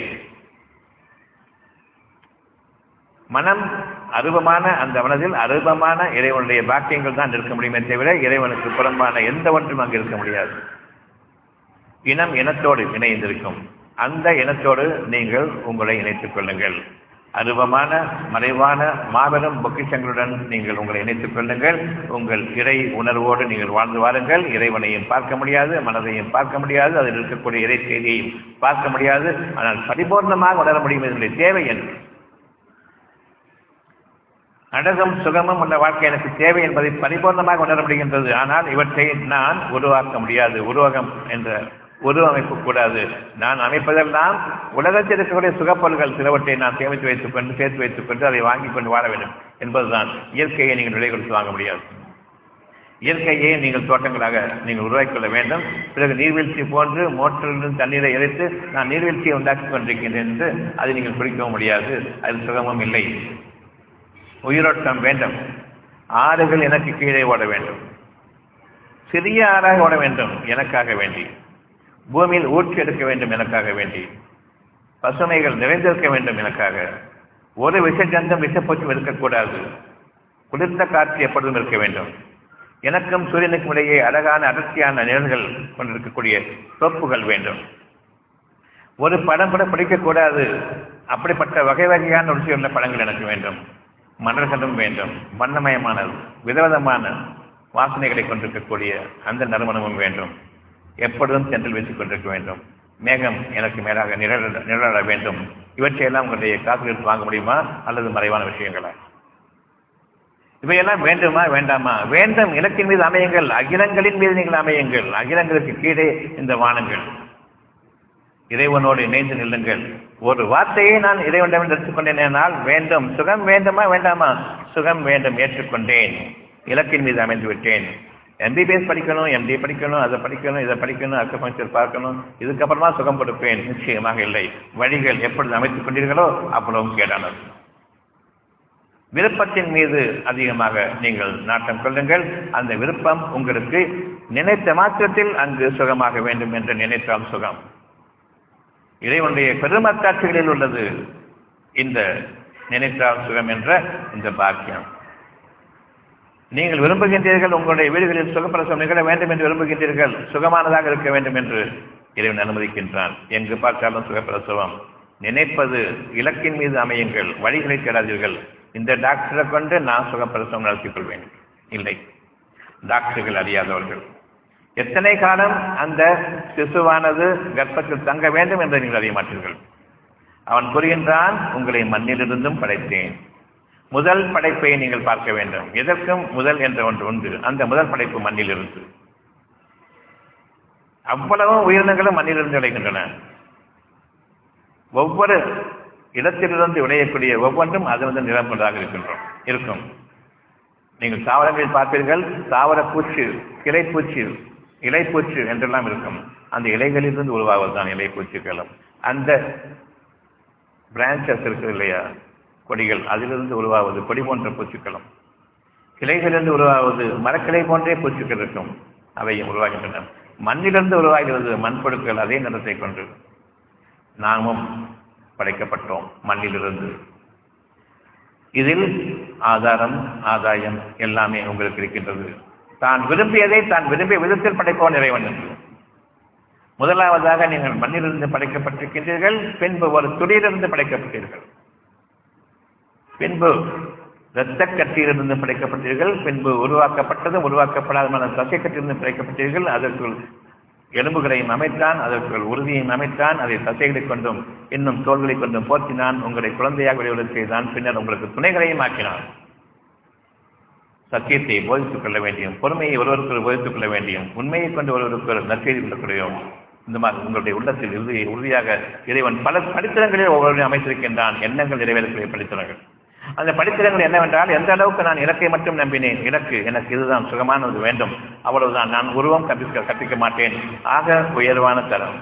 மனம் அருவமான அந்த மனதில் அருவமான இறைவனுடைய பாக்கியங்கள் தான் இருக்க முடியுமே தவிர இறைவனுக்கு புறம்பான எந்த ஒன்றும் அங்கு இருக்க முடியாது. இனம் இனத்தோடு இணைந்திருக்கும். அந்த இனத்தோடு நீங்கள் உங்களை இணைத்துக் கொள்ளுங்கள். அருவமான மறைவான மாபெரும் பொக்கிஷங்களுடன் நீங்கள் உங்களை இணைத்துக் கொள்ளுங்கள். உங்கள் இறை உணர்வோடு நீங்கள் வாழ்ந்து வாருங்கள். இறைவனையும் பார்க்க முடியாது, மனதையும் பார்க்க முடியாது, அதில் இருக்கக்கூடிய இறை செய்தியையும் பார்க்க முடியாது. ஆனால் பரிபூர்ணமாக உணர முடியும். இதனுடைய தேவை என்ன? அழகும் சுகமும் உள்ள வாழ்க்கை எனக்கு தேவை என்பதை பரிபூர்ணமாக உணர முடிகின்றது. ஆனால் இவற்றை நான் உருவாக்க முடியாது. உருவகம் என்ற உருவமைப்பு கூடாது. நான் அமைப்பதெல்லாம் உலகத்தில் இருக்கக்கூடிய சுகப்பொருள்கள் சிலவற்றை நான் சேமித்து வைத்துக் கொண்டு சேர்த்து வைத்துக் கொண்டு அதை வாங்கிக் கொண்டு வாழ வேண்டும் என்பதுதான். இயற்கையை நீங்கள் விலை கொடுத்து வாங்க முடியாது. இயற்கையை நீங்கள் தோட்டங்களாக நீங்கள் உருவாக்கிக்கொள்ள வேண்டும். பிறகு நீர்வீழ்ச்சி போன்று மோட்டரிலிருந்து தண்ணீரை இறைத்து நான் நீர்வீழ்ச்சியை உண்டாக்கி கொண்டிருக்கின்றேன் என்று அதை நீங்கள் குடிக்கவும் முடியாது. அதில் சுகமும் இல்லை. உயிரோட்டம் வேண்டும். ஆறுகள் எனக்கு கீழே ஓட வேண்டும். சிறிய ஆறாக ஓட வேண்டும் எனக்காக வேண்டி. பூமியில் ஊற்றி எடுக்க வேண்டும் எனக்காக வேண்டி. பசுமைகள் நிறைந்திருக்க வேண்டும் எனக்காக. ஒரு விஷஜந்தம் விஷப்பூச்சும் இருக்கக்கூடாது. குளிர்ந்த காற்று எப்பொழுதும் இருக்க வேண்டும். எனக்கும் சூரியனுக்கும் இடையே அழகான அடர்த்தியான நிழல்கள் கொண்டிருக்கக்கூடிய தோப்புகள் வேண்டும். ஒரு படம் கூட பிடிக்கக்கூடாது. அப்படிப்பட்ட வகை வகையான ருசியுள்ள படங்கள் எனக்கு வேண்டும். மலர்களும் வேண்டும். வண்ணமயமானது விதவிதமான வாசனைகளை கொண்டிருக்கக்கூடிய அந்த நறுமணமும் வேண்டும். எப்பொழுதும் சென்றில் வீசிக் கொண்டிருக்க வேண்டும். மேகம் எனக்கு மேலாக நிழல வேண்டும். இவற்றையெல்லாம் உங்களுடைய காசு எடுத்து வாங்க முடியுமா? அல்லது மறைவான விஷயங்களா? இவையெல்லாம் வேண்டுமா வேண்டாமா? வேண்டும். இலக்கின் மீது அமையுங்கள். அகிலங்களின் மீது நீங்கள் அமையுங்கள். அகிலங்களுக்கு கீழே இந்த வானங்கள். இறைவனோடு இணைந்து நில்லுங்கள். ஒரு வார்த்தையை நான் இறைவனிடம் எடுத்துக்கொண்டேனால் வேண்டும், சுகம் வேண்டுமா வேண்டாமா, சுகம் வேண்டும், ஏற்றுக்கொண்டேன், இலக்கின் மீது அமைந்து விட்டேன். MBBS படிக்கணும், MD படிக்கணும், அதை படிக்கணும், இதை படிக்கணும், அக்குபஞ்சர் பார்க்கணும், இதுக்கப்புறமா சுகம் கொடுப்பேன், நிச்சயமாக இல்லை. வழிகள் எப்பொழுது அமைத்துக் கொண்டீர்களோ அவ்வளவும் கேடானது. விருப்பத்தின் மீது அதிகமாக நீங்கள் நாட்டம் கொள்ளுங்கள். அந்த விருப்பம் உங்களுக்கு நினைத்த மாத்திரத்தில் அங்கு சுகமாக வேண்டும் என்று நினைத்தால் சுகம். இறைவனுடைய பெருமக்காட்சிகளில் உள்ளது இந்த நினைத்தால் சுகம் என்ற இந்த பாக்கியம். நீங்கள் விரும்புகின்றீர்கள், உங்களுடைய வீடுகளில் சுகப்பிரசவம் நிகழ வேண்டும் என்று விரும்புகின்றீர்கள், சுகமானதாக இருக்க வேண்டும் என்று இறைவன் அனுமதிக்கின்றான். எங்கு பார்த்தாலும் சுகப்பிரசவம். நினைப்பது இலக்கின் மீது அமையுங்கள், வழிகளை தேடாதீர்கள். இந்த டாக்டரை கொண்டு நான் சுகப்பிரசவம் நடத்திக் கொள்வேன், இல்லை. டாக்டர்கள் அறியாதவர்கள். எத்தனை காலம் அந்த சிசுவானது கர்ப்பத்தில் தங்க வேண்டும் என்று நீங்கள் அறிய மாட்டீர்கள். அவன் கூறுகின்றான், உங்களை மண்ணிலிருந்தும் படைத்தேன். முதல் படைப்பை நீங்கள் பார்க்க வேண்டும். எதற்கும் முதல் என்ற ஒன்று உண்டு. அந்த முதல் படைப்பு மண்ணிலிருந்து. அவ்வளவு உயிரினங்களும் மண்ணிலிருந்து விளைகின்றன. ஒவ்வொரு இடத்திலிருந்து விளையக்கூடிய ஒவ்வொன்றும் அது வந்து நிலம் கொண்டதாக இருக்கும். நீங்கள் தாவரங்களில் பார்ப்பீர்கள், தாவர பூச்சி, கிளைப்பூச்சி, இலைப்பூச்சி என்றெல்லாம் இருக்கும். அந்த இலைகளிலிருந்து உருவாவதுதான் இலைப்பூச்சிகளும். அந்த பிரான்சஸ் இருக்குது இல்லையா, கொடிகள், அதிலிருந்து உருவாவது கொடி போன்ற பூச்சிகளும். கிளைகளிலிருந்து உருவாவது மரக்கிளை போன்றே பூச்சிகள் இருக்கும், அவையும் உருவாகின்றன. மண்ணிலிருந்து உருவாகிறது மண்பொருட்கள், அதே நிறத்தை கொண்டு. நாமும் படைக்கப்பட்டோம் மண்ணிலிருந்து. இதில் ஆதாரம், ஆதாயம் எல்லாமே உங்களுக்கு இருக்கின்றது. தான் விரும்பியதை தான் விரும்பிய விதத்தில் படைப்போம் இறைவன் என்று. முதலாவதாக நீங்கள் மண்ணிலிருந்து படைக்கப்பட்டிருக்கின்றீர்கள், பின்பு ஒரு துளியிலிருந்து படைக்கப்பட்டீர்கள், பின்பு இரத்த கட்டியிலிருந்து படைக்கப்பட்டீர்கள், பின்பு உருவாக்கப்பட்டதும் உருவாக்கப்படாத தசை கட்டியிலிருந்து படைக்கப்பட்டீர்கள். அதற்குள் எலும்புகளையும் அமைத்தான், அதற்குள் உறுதியையும் அமைத்தான், அதை தசைகளை கொண்டும் இன்னும் தோள்களை கொண்டும் போர்த்தினான். உங்களை குழந்தையாக விளைவிடச் செய்தான். பின்னர் உங்களுக்கு துணைகளையும் ஆக்கினான். சத்தியத்தை போதித்துக் கொள்ள வேண்டியும், பொறுமையை ஒருவருக்கு போதித்துக் கொள்ள வேண்டியும், உண்மையை கொண்டு ஒருவருக்கு நற்செய்தி கொள்ளக்கூடியும். இந்த மாதிரி உங்களுடைய உள்ளத்தில் உறுதியாக இறைவன் பல படித்திரங்களில் ஒவ்வொருவரையும் அமைத்திருக்கின்றான். எண்ணங்கள் நிறைவேறக்கூடிய படித்திரங்கள். அந்த படித்திரங்கள் என்னவென்றால், எந்த அளவுக்கு நான் இலக்கை மட்டும் நம்பினேன், இலக்கு எனக்கு இதுதான், சுகமானது வேண்டும், அவ்வளவுதான், நான் உருவம் கற்பிக்க மாட்டேன், ஆக உயர்வான தரம்.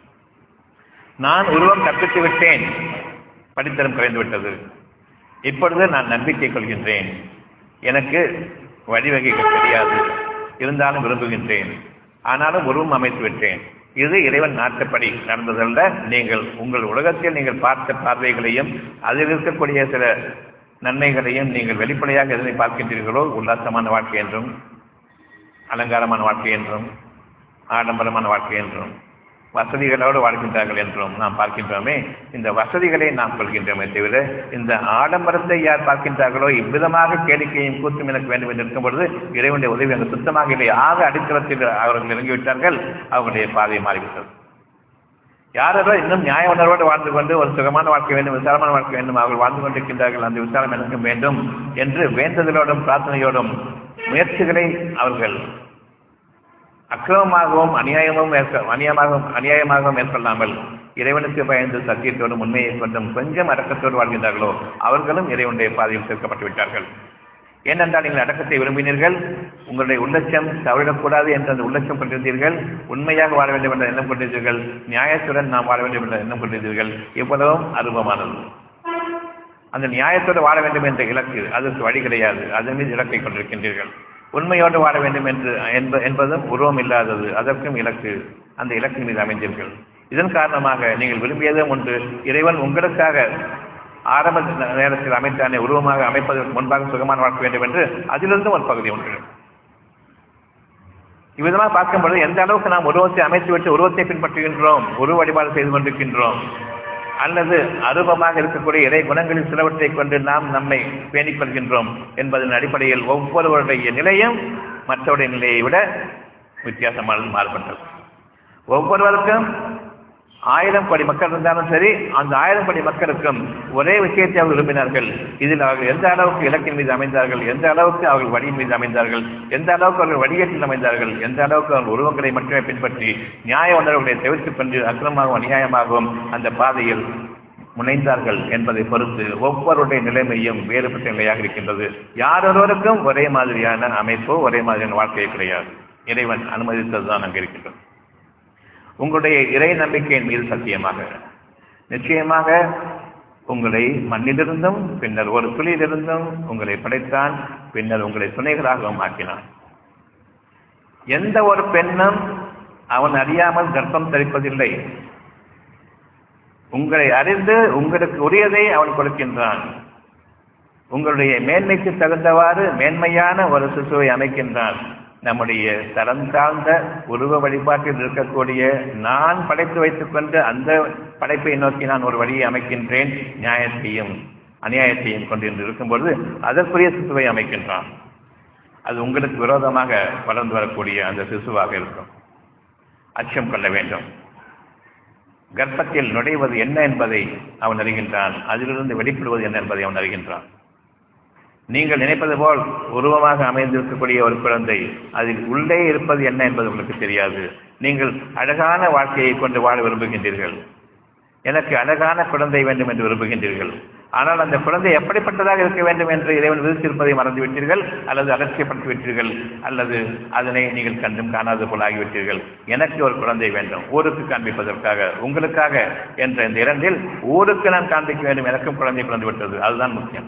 நான் உருவம் கற்பித்து விட்டேன், படித்தரம் குறைந்து விட்டது, இப்பொழுது நான் நம்பிக்கை கொள்கின்றேன், எனக்கு வழிவகைகள் தெரியாது, இருந்தாலும் விரும்புகின்றேன், ஆனாலும் உருவம் அமைத்து விட்டேன். இது இறைவன் நாட்டுப்படி நடந்ததல்ல. நீங்கள் உங்கள் உலகத்தில் நீங்கள் பார்த்த பார்வைகளையும் அதில் இருக்கக்கூடிய சில நன்மைகளையும் நீங்கள் வெளிப்படையாக எதனை பார்க்கின்றீர்களோ, உல்லாசமான வாழ்க்கை என்றும், அலங்காரமான வாழ்க்கை என்றும், ஆடம்பரமான வாழ்க்கை என்றும், வசதிகளோடு வாழ்கின்றார்கள் என்றும் நாம் பார்க்கின்றோமே. இந்த வசதிகளை நாம் கொள்கின்றோமே தவிர, இந்த ஆடம்பரத்தை யார் பார்க்கின்றார்களோ, இவ்விதமாக கேளிக்கையும் கூத்தும் எனக்கு வேண்டும் என்று இருக்கும் பொழுது இறைவனுடைய உதவி அங்கு சுத்தமாக இல்லை. ஆக அடித்தளத்தில் அவர்கள் இறங்கிவிட்டார்கள். அவர்களுடைய பாதை மாறிவிட்டது. யாரெல்லாம் இன்னும் நியாய உணர்வோடு வாழ்ந்து கொண்டு ஒரு சுகமான வாழ்க்கை வேண்டும், விசாலமான வாழ்க்கை வேண்டும், அவர்கள் வாழ்ந்து கொண்டிருக்கின்றார்கள், அந்த விசாலம் எனக்கும் வேண்டும் என்று வேண்டுதலோடும் பிரார்த்தனையோடும் முயற்சிகளை அவர்கள் அக்கிரமமாகவும் அநியாயமாகவும் மேற்கொள்ளாமல் இறைவனுக்கு பயந்து சத்தியத்தோடும் உண்மையை கொண்டும் கொஞ்சம் அடக்கத்தோடு வாழ்கின்றார்களோ அவர்களும் இறைவனுடைய பாதையில் சேர்க்கப்பட்டு விட்டார்கள். ஏனென்றால் நீங்கள் அடக்கத்தை விரும்பினீர்கள், உங்களுடைய உள்ளட்சம் தவறிடக்கூடாது என்ற அந்த உள்ளட்சம் கொண்டிருந்தீர்கள், உண்மையாக வாழ வேண்டும் என்ற எண்ணம் கொண்டிருந்தீர்கள், நியாயத்துடன் நாம் வாழ வேண்டும் என்ற எண்ணம் கொண்டிருந்தீர்கள். இவ்வளவும் அருபமானது. அந்த நியாயத்தோடு வாழ வேண்டும் என்ற இலக்கு, அதற்கு வழி கிடையாது. அதன் மீது இலக்கை கொண்டிருக்கின்றீர்கள். உண்மையோடு வாழ வேண்டும் என்பதும் உருவம் இல்லாதது, அதற்கும் இலக்கு, அந்த இலக்கின் மீது அமைந்தீர்கள். இதன் காரணமாக நீங்கள் விரும்பியதும் ஒன்று, இறைவன் உங்களுக்காக ஆரம்ப நேரத்தில் அமைத்தானே உருவமாக அமைப்பதற்கு முன்பாக சுகமான வாழ்க்கை வேண்டும் என்று அதிலிருந்தும் ஒரு பகுதி ஒன்று. இவ்விதமாக பார்க்கும்போது எந்த அளவுக்கு நாம் உருவத்தை அமைத்துவிட்டு உருவத்தை பின்பற்றுகின்றோம், உருவ வழிபாடு செய்து கொண்டிருக்கின்றோம், அல்லது அரூபமாக இருக்கக்கூடிய இறை குணங்களில் சிலவற்றை கொண்டு நாம் நம்மை பேணிக் கொள்கின்றோம் என்பதன் அடிப்படையில் ஒவ்வொருவருடைய நிலையும் மற்றவருடைய நிலையை விட வித்தியாசமானது, மாறுபட்டது. ஒவ்வொருவருக்கும் 1000 கோடி மக்கள் இருந்தாலும் சரி, அந்த 1000 கோடி மக்களுக்கும் ஒரே விஷயத்தை அவர்கள் விரும்பினார்கள். இதில் அவர்கள் எந்த அளவுக்கு இலக்கின் மீது அமைந்தார்கள், எந்த அளவுக்கு அவர்கள் வழியின் மீது அமைந்தார்கள், எந்த அளவுக்கு அவர்கள் வடிகட்டில் அமைந்தார்கள், எந்த அளவுக்கு அவர்கள் உருவங்களை மட்டுமே பின்பற்றி நியாய உணர்வுகளை தவிர்த்துக் கொண்டு அக்கிரமாகவும் அநியாயமாகவும் அந்த பாதையில் முனைந்தார்கள் என்பதை பொறுத்து ஒவ்வொருடைய நிலைமையும் வேறுபட்ட நிலையாக இருக்கின்றது. யாரொருவருக்கும் ஒரே மாதிரியான அமைப்போ ஒரே மாதிரியான வாழ்க்கையை கிடையாது. இறைவன் அனுமதித்ததுதான் அங்கு இருக்கின்றது. உங்களுடைய இறை நம்பிக்கையின் மீது சத்தியமாக நிச்சயமாக உங்களை மண்ணிலிருந்தும் பின்னர் ஒரு துளியிலிருந்தும் உங்களை படைத்தான், பின்னர் உங்களை துணைகளாகவும் ஆக்கினான். எந்த ஒரு பெண்ணும் அவன் அறியாமல் கர்ப்பம் தரிப்பதில்லை. உங்களை அறிந்து உங்களுக்கு உரியதை அவன் கொடுக்கின்றான். உங்களுடைய மேன்மைக்கு தகுந்தவாறு மேன்மையான ஒரு சிசுவை அமைக்கின்றான். நம்முடைய தரம் சார்ந்த உருவ வழிபாட்டில் இருக்கக்கூடிய நான் படைத்து வைத்துக் கொண்டு அந்த படைப்பை நோக்கி நான் ஒரு வழியை அமைக்கின்றேன், நியாயத்தையும் அநியாயத்தையும் கொண்டு இருக்கும்பொழுது அதற்குரிய சிசுவை அமைக்கின்றான். அது உங்களுக்கு விரோதமாக வளர்ந்து வரக்கூடிய அந்த சிசுவாக இருக்கும். அச்சம் கொள்ள வேண்டும். கர்ப்பத்தில் நுழைவது என்ன என்பதை அவன் அறிகின்றான், அதிலிருந்து வெளிப்படுவது என்ன என்பதை அவன் அறிகின்றான். நீங்கள் நினைப்பது போல் உருவமாக அமைந்திருக்கக்கூடிய ஒரு குழந்தை அதில் உள்ளே இருப்பது என்ன என்பது உங்களுக்கு தெரியாது. நீங்கள் அழகான வாழ்க்கையை கொண்டு வாழ விரும்புகின்றீர்கள். எனக்கு அழகான குழந்தை வேண்டும் என்று விரும்புகின்றீர்கள். ஆனால் அந்த குழந்தை எப்படிப்பட்டதாக இருக்க வேண்டும் என்று இறைவன் விதித்திருப்பதை மறந்துவிட்டீர்கள், அல்லது அலட்சியப்படுத்தி விட்டீர்கள், அல்லது அதனை நீங்கள் கண்டும் காணாத போல் ஆகிவிட்டீர்கள். எனக்கு ஒரு குழந்தை வேண்டும், ஊருக்கு காண்பிப்பதற்காக, உங்களுக்காக என்ற இந்த இரண்டில் ஊருக்கு நான் காண்பிக்க வேண்டும், எனக்கும் குழந்தை பிறந்து விட்டது. அதுதான் முக்கியம்.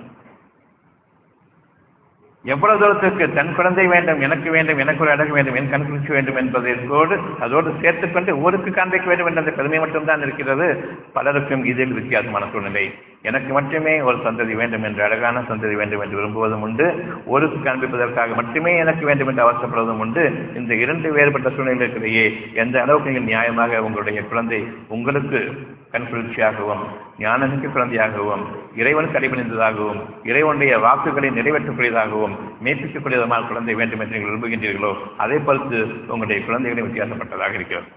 எவ்வளவு தூரத்திற்கு தன் குழந்தை வேண்டும், எனக்கு வேண்டும், எனக்கு ஒரு அழகு வேண்டும், என் கண்குறிச்சி வேண்டும் என்பதோடு அதோடு சேர்த்துக்கொண்டு ஊருக்கு காண்பிக்க வேண்டும் என்ற அந்த பெருமை மட்டும்தான் இருக்கிறது. பலருக்கும் இதில் வித்தியாசமான சூழ்நிலை. எனக்கு மட்டுமே ஒரு சந்ததி வேண்டும் என்று, அழகான சந்ததி வேண்டும் என்று விரும்புவதும் உண்டு. ஊருக்கு காண்பிப்பதற்காக மட்டுமே எனக்கு வேண்டும் என்று அவசரப்படுவதும் உண்டு. இந்த இரண்டு வேறுபட்ட சூழ்நிலைகளிடையே எந்த அளவுக்கு நீங்கள் நியாயமாக உங்களுடைய குழந்தை உங்களுக்கு கண்குளிர்ச்சியாகவும் ஞானமிக்க குழந்தையாகவும் இறைவனுக்கு அடிபணிந்ததாகவும் இறைவனுடைய வாக்குகளை நிறைவேற்றக்கூடியதாகவும் மெய்ப்பிக்கக்கூடியதமான குழந்தை வேண்டும் என்று நீங்கள் விரும்புகின்றீர்களோ அதை பொறுத்து உங்களுடைய குழந்தைகளின் வித்தியாசப்பட்டதாக இருக்கிறது.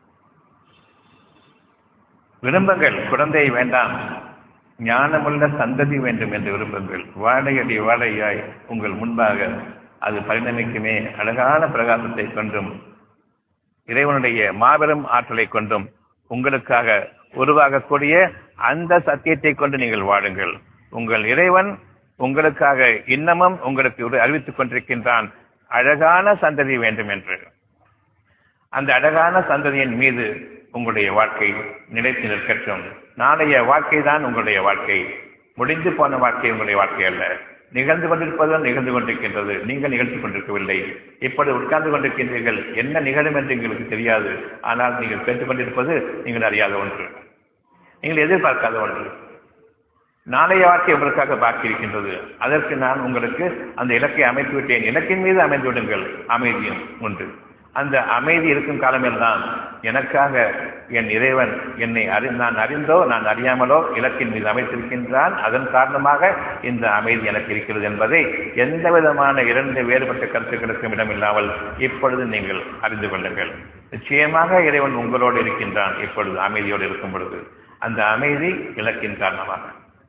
விரும்புங்கள், குழந்தையை வேண்டாம், ஞானமுள்ள சந்ததி வேண்டும் என்று விரும்புங்கள். வாழையடி வாழையாய் உங்கள் முன்பாக அது பரிணமிக்குமே அழகான பிரகாசத்தை கொண்டும் இறைவனுடைய மாபெரும் ஆற்றலை கொண்டும் உங்களுக்காக உருவாகக்கூடிய அந்த சத்தியத்தை கொண்டு நீங்கள் வாழுங்கள். உங்கள் இறைவன் உங்களுக்காக இன்னமும் உங்களுக்கு அறிவித்துக் கொண்டிருக்கின்றான் அழகான சந்ததி வேண்டும் என்று. அந்த அழகான சந்ததியின் மீது உங்களுடைய வாழ்க்கை நிலைத்து நிற்கட்டும். நாளைய வாழ்க்கை தான் உங்களுடைய வாழ்க்கை. முடிந்து போன வாழ்க்கை உங்களுடைய வாழ்க்கை அல்ல. நிகழ்ந்து கொண்டிருப்பதும் நிகழ்ந்து கொண்டிருக்கின்றது, நீங்கள் நிகழ்த்தி கொண்டிருக்கவில்லை. இப்படி உட்கார்ந்து கொண்டிருக்கின்றீர்கள். என்ன நிகழும் என்று எங்களுக்கு தெரியாது. ஆனால் நீங்கள் கேட்டுக் கொண்டிருப்பது நீங்கள் அறியாத ஒன்று, நீங்கள் எதிர்பார்க்காத ஒன்று. நாளைய வாழ்க்கை உங்களுக்காக பாக்கி இருக்கின்றது. அதற்கு நான் உங்களுக்கு அந்த இலக்கை அமைத்து விட்டேன். இலக்கின் மீது அமைந்து விடுங்கள், அமைதியும் உண்டு. அந்த அமைதி இருக்கும் காலமெல்லாம் எனக்காக என் இறைவன் என்னை நான் அறிந்தோ நான் அறியாமலோ இலக்கின் மீது அமைத்திருக்கின்றான். அதன் காரணமாக இந்த அமைதி எனக்கு இருக்கிறது என்பதை எந்த விதமான இரண்டு வேறுபட்ட கருத்துக்களுக்கும் இடமில்லாமல் இப்பொழுது நீங்கள் அறிந்து கொள்ளுங்கள். நிச்சயமாக இறைவன் உங்களோடு இருக்கின்றான். இப்பொழுது அமைதியோடு இருக்கும் பொழுது அந்த அமைதி இலக்கின் காரணமாக.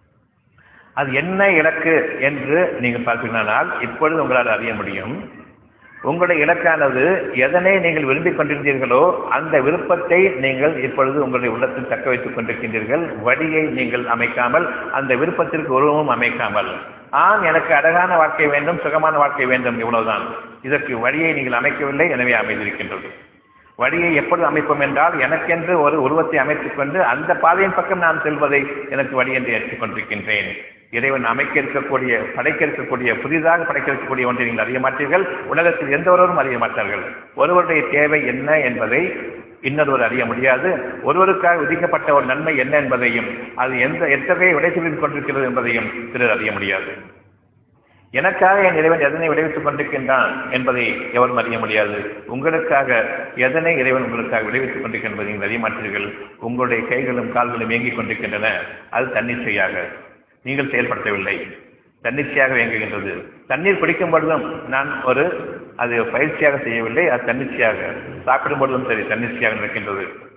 அது என்ன இலக்கு என்று நீங்கள் பார்ப்பீங்களானால் இப்பொழுது உங்களால் அறிய முடியும். உங்களுடைய இலக்கானது எதனை நீங்கள் விரும்பிக் கொண்டிருந்தீர்களோ அந்த விருப்பத்தை நீங்கள் இப்பொழுது உங்களுடைய உள்ளத்தில் தக்க வைத்துக் கொண்டிருக்கின்றீர்கள். வழியை நீங்கள் அமைக்காமல், அந்த விருப்பத்திற்கு உருவமும் அமைக்காமல், எனக்கு அழகான வாழ்க்கை வேண்டும், சுகமான வாழ்க்கை வேண்டும், இவ்வளவுதான். இதற்கு வழியை நீங்கள் அமைக்கவில்லை, எனவே அமைந்திருக்கின்றது. வழியை எப்பொழுது அமைப்போம் என்றால் எனக்கென்று ஒரு உருவத்தை அமைத்துக் கொண்டு அந்த பாதையின் பக்கம் நான் செல்வதை எனக்கு வழி என்று ஏற்றுக்கொண்டிருக்கின்றேன். இறைவன் அமைக்க இருக்கக்கூடிய, படைக்க இருக்கக்கூடிய, புதிதாக படைக்க இருக்கக்கூடிய ஒன்றை நீங்கள் அறிய மாட்டீர்கள். உலகத்தில் எந்த ஒருவரும் அறிய மாட்டார்கள். ஒருவருடைய தேவை என்ன என்பதை இன்னொருவர் அறிய முடியாது. ஒருவருக்காக விதிக்கப்பட்ட ஒரு நன்மை என்ன என்பதையும் அது எத்தகைய விளைச்சலில் கொண்டிருக்கிறது என்பதையும் சிலர் அறிய முடியாது. எனக்காக என் இறைவன் எதனை விளைவித்துக் கொண்டிருக்கின்றான் என்பதை எவரும் அறிய முடியாது. உங்களுக்காக எதனை இறைவன் உங்களுக்காக விளைவித்துக் கொண்டிருக்கின்ற என்பதை நீங்கள் அறிய மாட்டீர்கள். உங்களுடைய கைகளும் கால்களும் இயங்கிக் கொண்டிருக்கின்றன. அது தன்னிச்சையாக, நீங்கள் செயல்படுத்தவில்லை, தன்னிச்சையாக இயங்குகின்றது. தண்ணீர் குடிக்கும் பொழுதும் நான் அது பயிற்சியாக செய்யவில்லை, அது தன்னிச்சையாக. சாப்பிடும் பொழுதும் சரி, தன்னிச்சையாக நடக்கின்றது.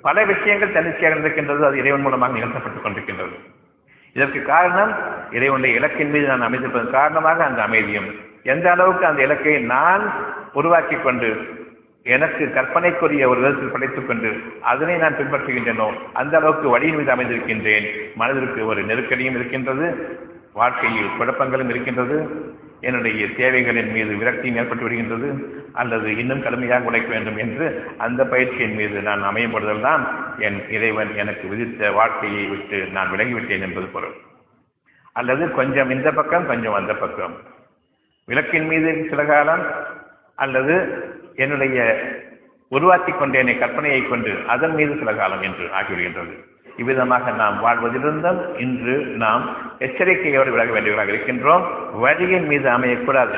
பல விஷயங்கள் தன்னிச்சையாக இருக்கின்றது. அது இறைவன் மூலமாக நிகழ்த்தப்பட்டுக் கொண்டிருக்கின்றது. இதற்கு காரணம் இறைவனுடைய இலக்கின் மீது நான் அமைந்திருப்பதன் காரணமாக அந்த அமைதியும், எந்த அளவுக்கு அந்த இலக்கை நான் உருவாக்கி கொண்டு எனக்கு கற்பனைக்குரிய ஒரு விதத்தில் படைத்துக் கொண்டு அதனை நான் பின்பற்றுகின்றனோ அந்த அளவுக்கு வழியின் மீது அமைந்திருக்கின்றேன். மனதிற்கு ஒரு நெருக்கடியும் இருக்கின்றது, வாழ்க்கையில் குழப்பங்களும் இருக்கின்றது, என்னுடைய தேவைகளின் மீது விரக்தியும் ஏற்பட்டு விடுகின்றது, அல்லது இன்னும் கடுமையாக உழைக்க வேண்டும் என்று அந்த பயிற்சியின் மீது நான் அமையப்படுவதெல்லாம் என் இறைவன் எனக்கு விதித்த வாழ்க்கையை விட்டு நான் விலகிவிட்டேன் என்பது பொருள். அல்லது கொஞ்சம் இந்த பக்கம் கொஞ்சம் அந்த பக்கம், விளக்கின் மீது சில காலம், அல்லது என்னுடைய உருவாக்கிக் கொண்டேனே கற்பனையை கொண்டு அதன் மீது சில காலம் என்று ஆகிவிடுகின்றது. இவ்விதமாக நாம் வாழ்வதிலிருந்தும் இன்று நாம் எச்சரிக்கையோடு விலக வேண்டியவர்களாக இருக்கின்றோம். வழியின் மீது அமையக்கூடாது.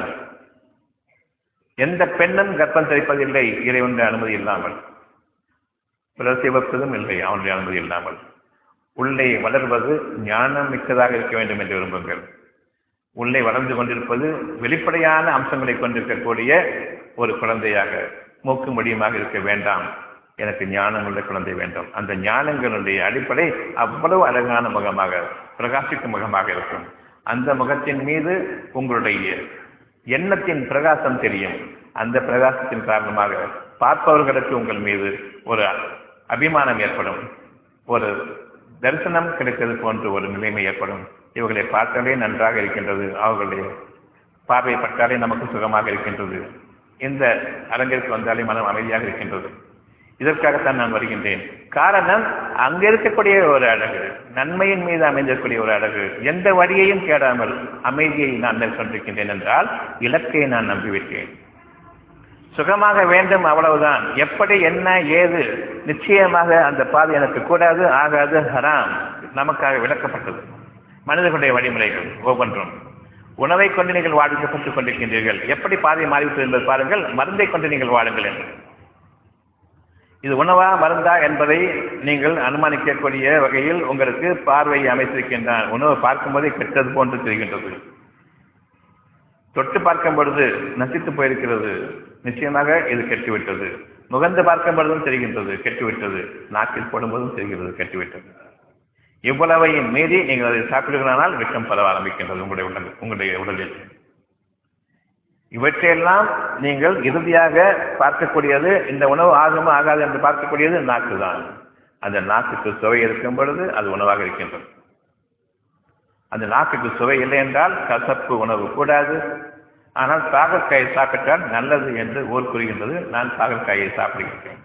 எந்த பெண்ணும் கர்ப்பம் தரிப்பதில்லை இறைவனுடைய அனுமதி இல்லாமல், பிரசவப்பதும் இல்லை அவனுடைய அனுமதி இல்லாமல். உள்ளே வளர்வது ஞானம் மிக்கதாக இருக்க வேண்டும் என்று விரும்புங்கள். உள்ளே வளர்ந்து கொண்டிருப்பது வெளிப்படையான அம்சங்களை கொண்டிருக்கக்கூடிய ஒரு குழந்தையாக, மூக்கு முடியுமாக இருக்க வேண்டாம். எனக்கு ஞானம் உள்ள குழந்தை வேண்டும். அந்த ஞானங்களுடைய அடிப்படை அவ்வளவு அழகான முகமாக, பிரகாசிக்கும் முகமாக இருக்கும். அந்த முகத்தின் மீது உங்களுடைய எண்ணத்தின் பிரகாசம் தெரியும். அந்த பிரகாசத்தின் காரணமாக பார்ப்பவர்களுக்கு உங்கள் மீது ஒரு அபிமானம் ஏற்படும், ஒரு தரிசனம் கிடைத்தது போன்ற ஒரு நிலைமை ஏற்படும். இவர்களை பார்த்தாலே நன்றாக இருக்கின்றது, அவர்களுடைய பார்வை பட்டாலே நமக்கு சுகமாக இருக்கின்றது, இந்த அரங்கிற்கு வந்தாலே மனம் அமைதியாக இருக்கின்றது. இதற்காகத்தான் நான் வருகின்றேன். காரணம், அங்கே இருக்கக்கூடிய ஒரு அழகு, நன்மையின் மீது அமைந்திருக்கக்கூடிய ஒரு அழகு, எந்த வழியையும் கேடாமல் அமைதியை நான் மேற்கொண்டிருக்கின்றேன் என்றால் இலக்கை நான் நம்பிவிட்டேன். சுகமாக வேண்டும், அவ்வளவுதான். எப்படி என்ன ஏது நிச்சயமாக அந்த பாதை எனக்கு கூடாது, ஆகாது, ஹராம் நமக்காக விளக்கப்பட்டது. மனிதர்களுடைய வழிமுறைகள் ஒவ்வொன்றும். உணவை கொண்டு நீங்கள் வாழ்க்கப்பட்டுக் கொண்டிருக்கின்றீர்கள், எப்படி பாதை மாறிவிட்டது என்பது பாருங்கள். மருந்தை கொண்டு நீங்கள் வாழுங்கள் என்று. இது உணவா மருந்தா என்பதை நீங்கள் அனுமானிக்கக்கூடிய வகையில் உங்களுக்கு பார்வையை அமைத்திருக்கின்றான். உணவை பார்க்கும்போதே கெட்டது போன்று தெரிகின்றது, தொட்டு பார்க்கும் பொழுது நசித்து போயிருக்கிறது, நிச்சயமாக இது கெட்டுவிட்டது. முகந்து பார்க்கும் பொழுதும் தெரிகின்றது கெட்டுவிட்டது, நாக்கில் போடும்போதும் தெரிகிறது கெட்டுவிட்டது. இவ்வளவையும் மீறி நீங்கள் அதை சாப்பிடுகிறானால் விஷம் பரவ ஆரம்பிக்கின்றது உங்களுடைய உடலில். இவற்றையெல்லாம் நீங்கள் இறுதியாக பார்க்கக்கூடியது, இந்த உணவு ஆகுமா ஆகாது என்று பார்க்கக்கூடியது நாக்கு தான். அந்த நாக்குக்கு சுவை இருக்கும் பொழுது அது உணவாக இருக்கின்றது. அந்த நாக்குக்கு சுவை இல்லை என்றால் கசப்பு உணவு கூடாது. ஆனால் சாகற்காயை சாப்பிட்டால் நல்லது என்று ஊர் கூறுகின்றது. நான் சாகற்காயை சாப்பிடுகின்றேன்.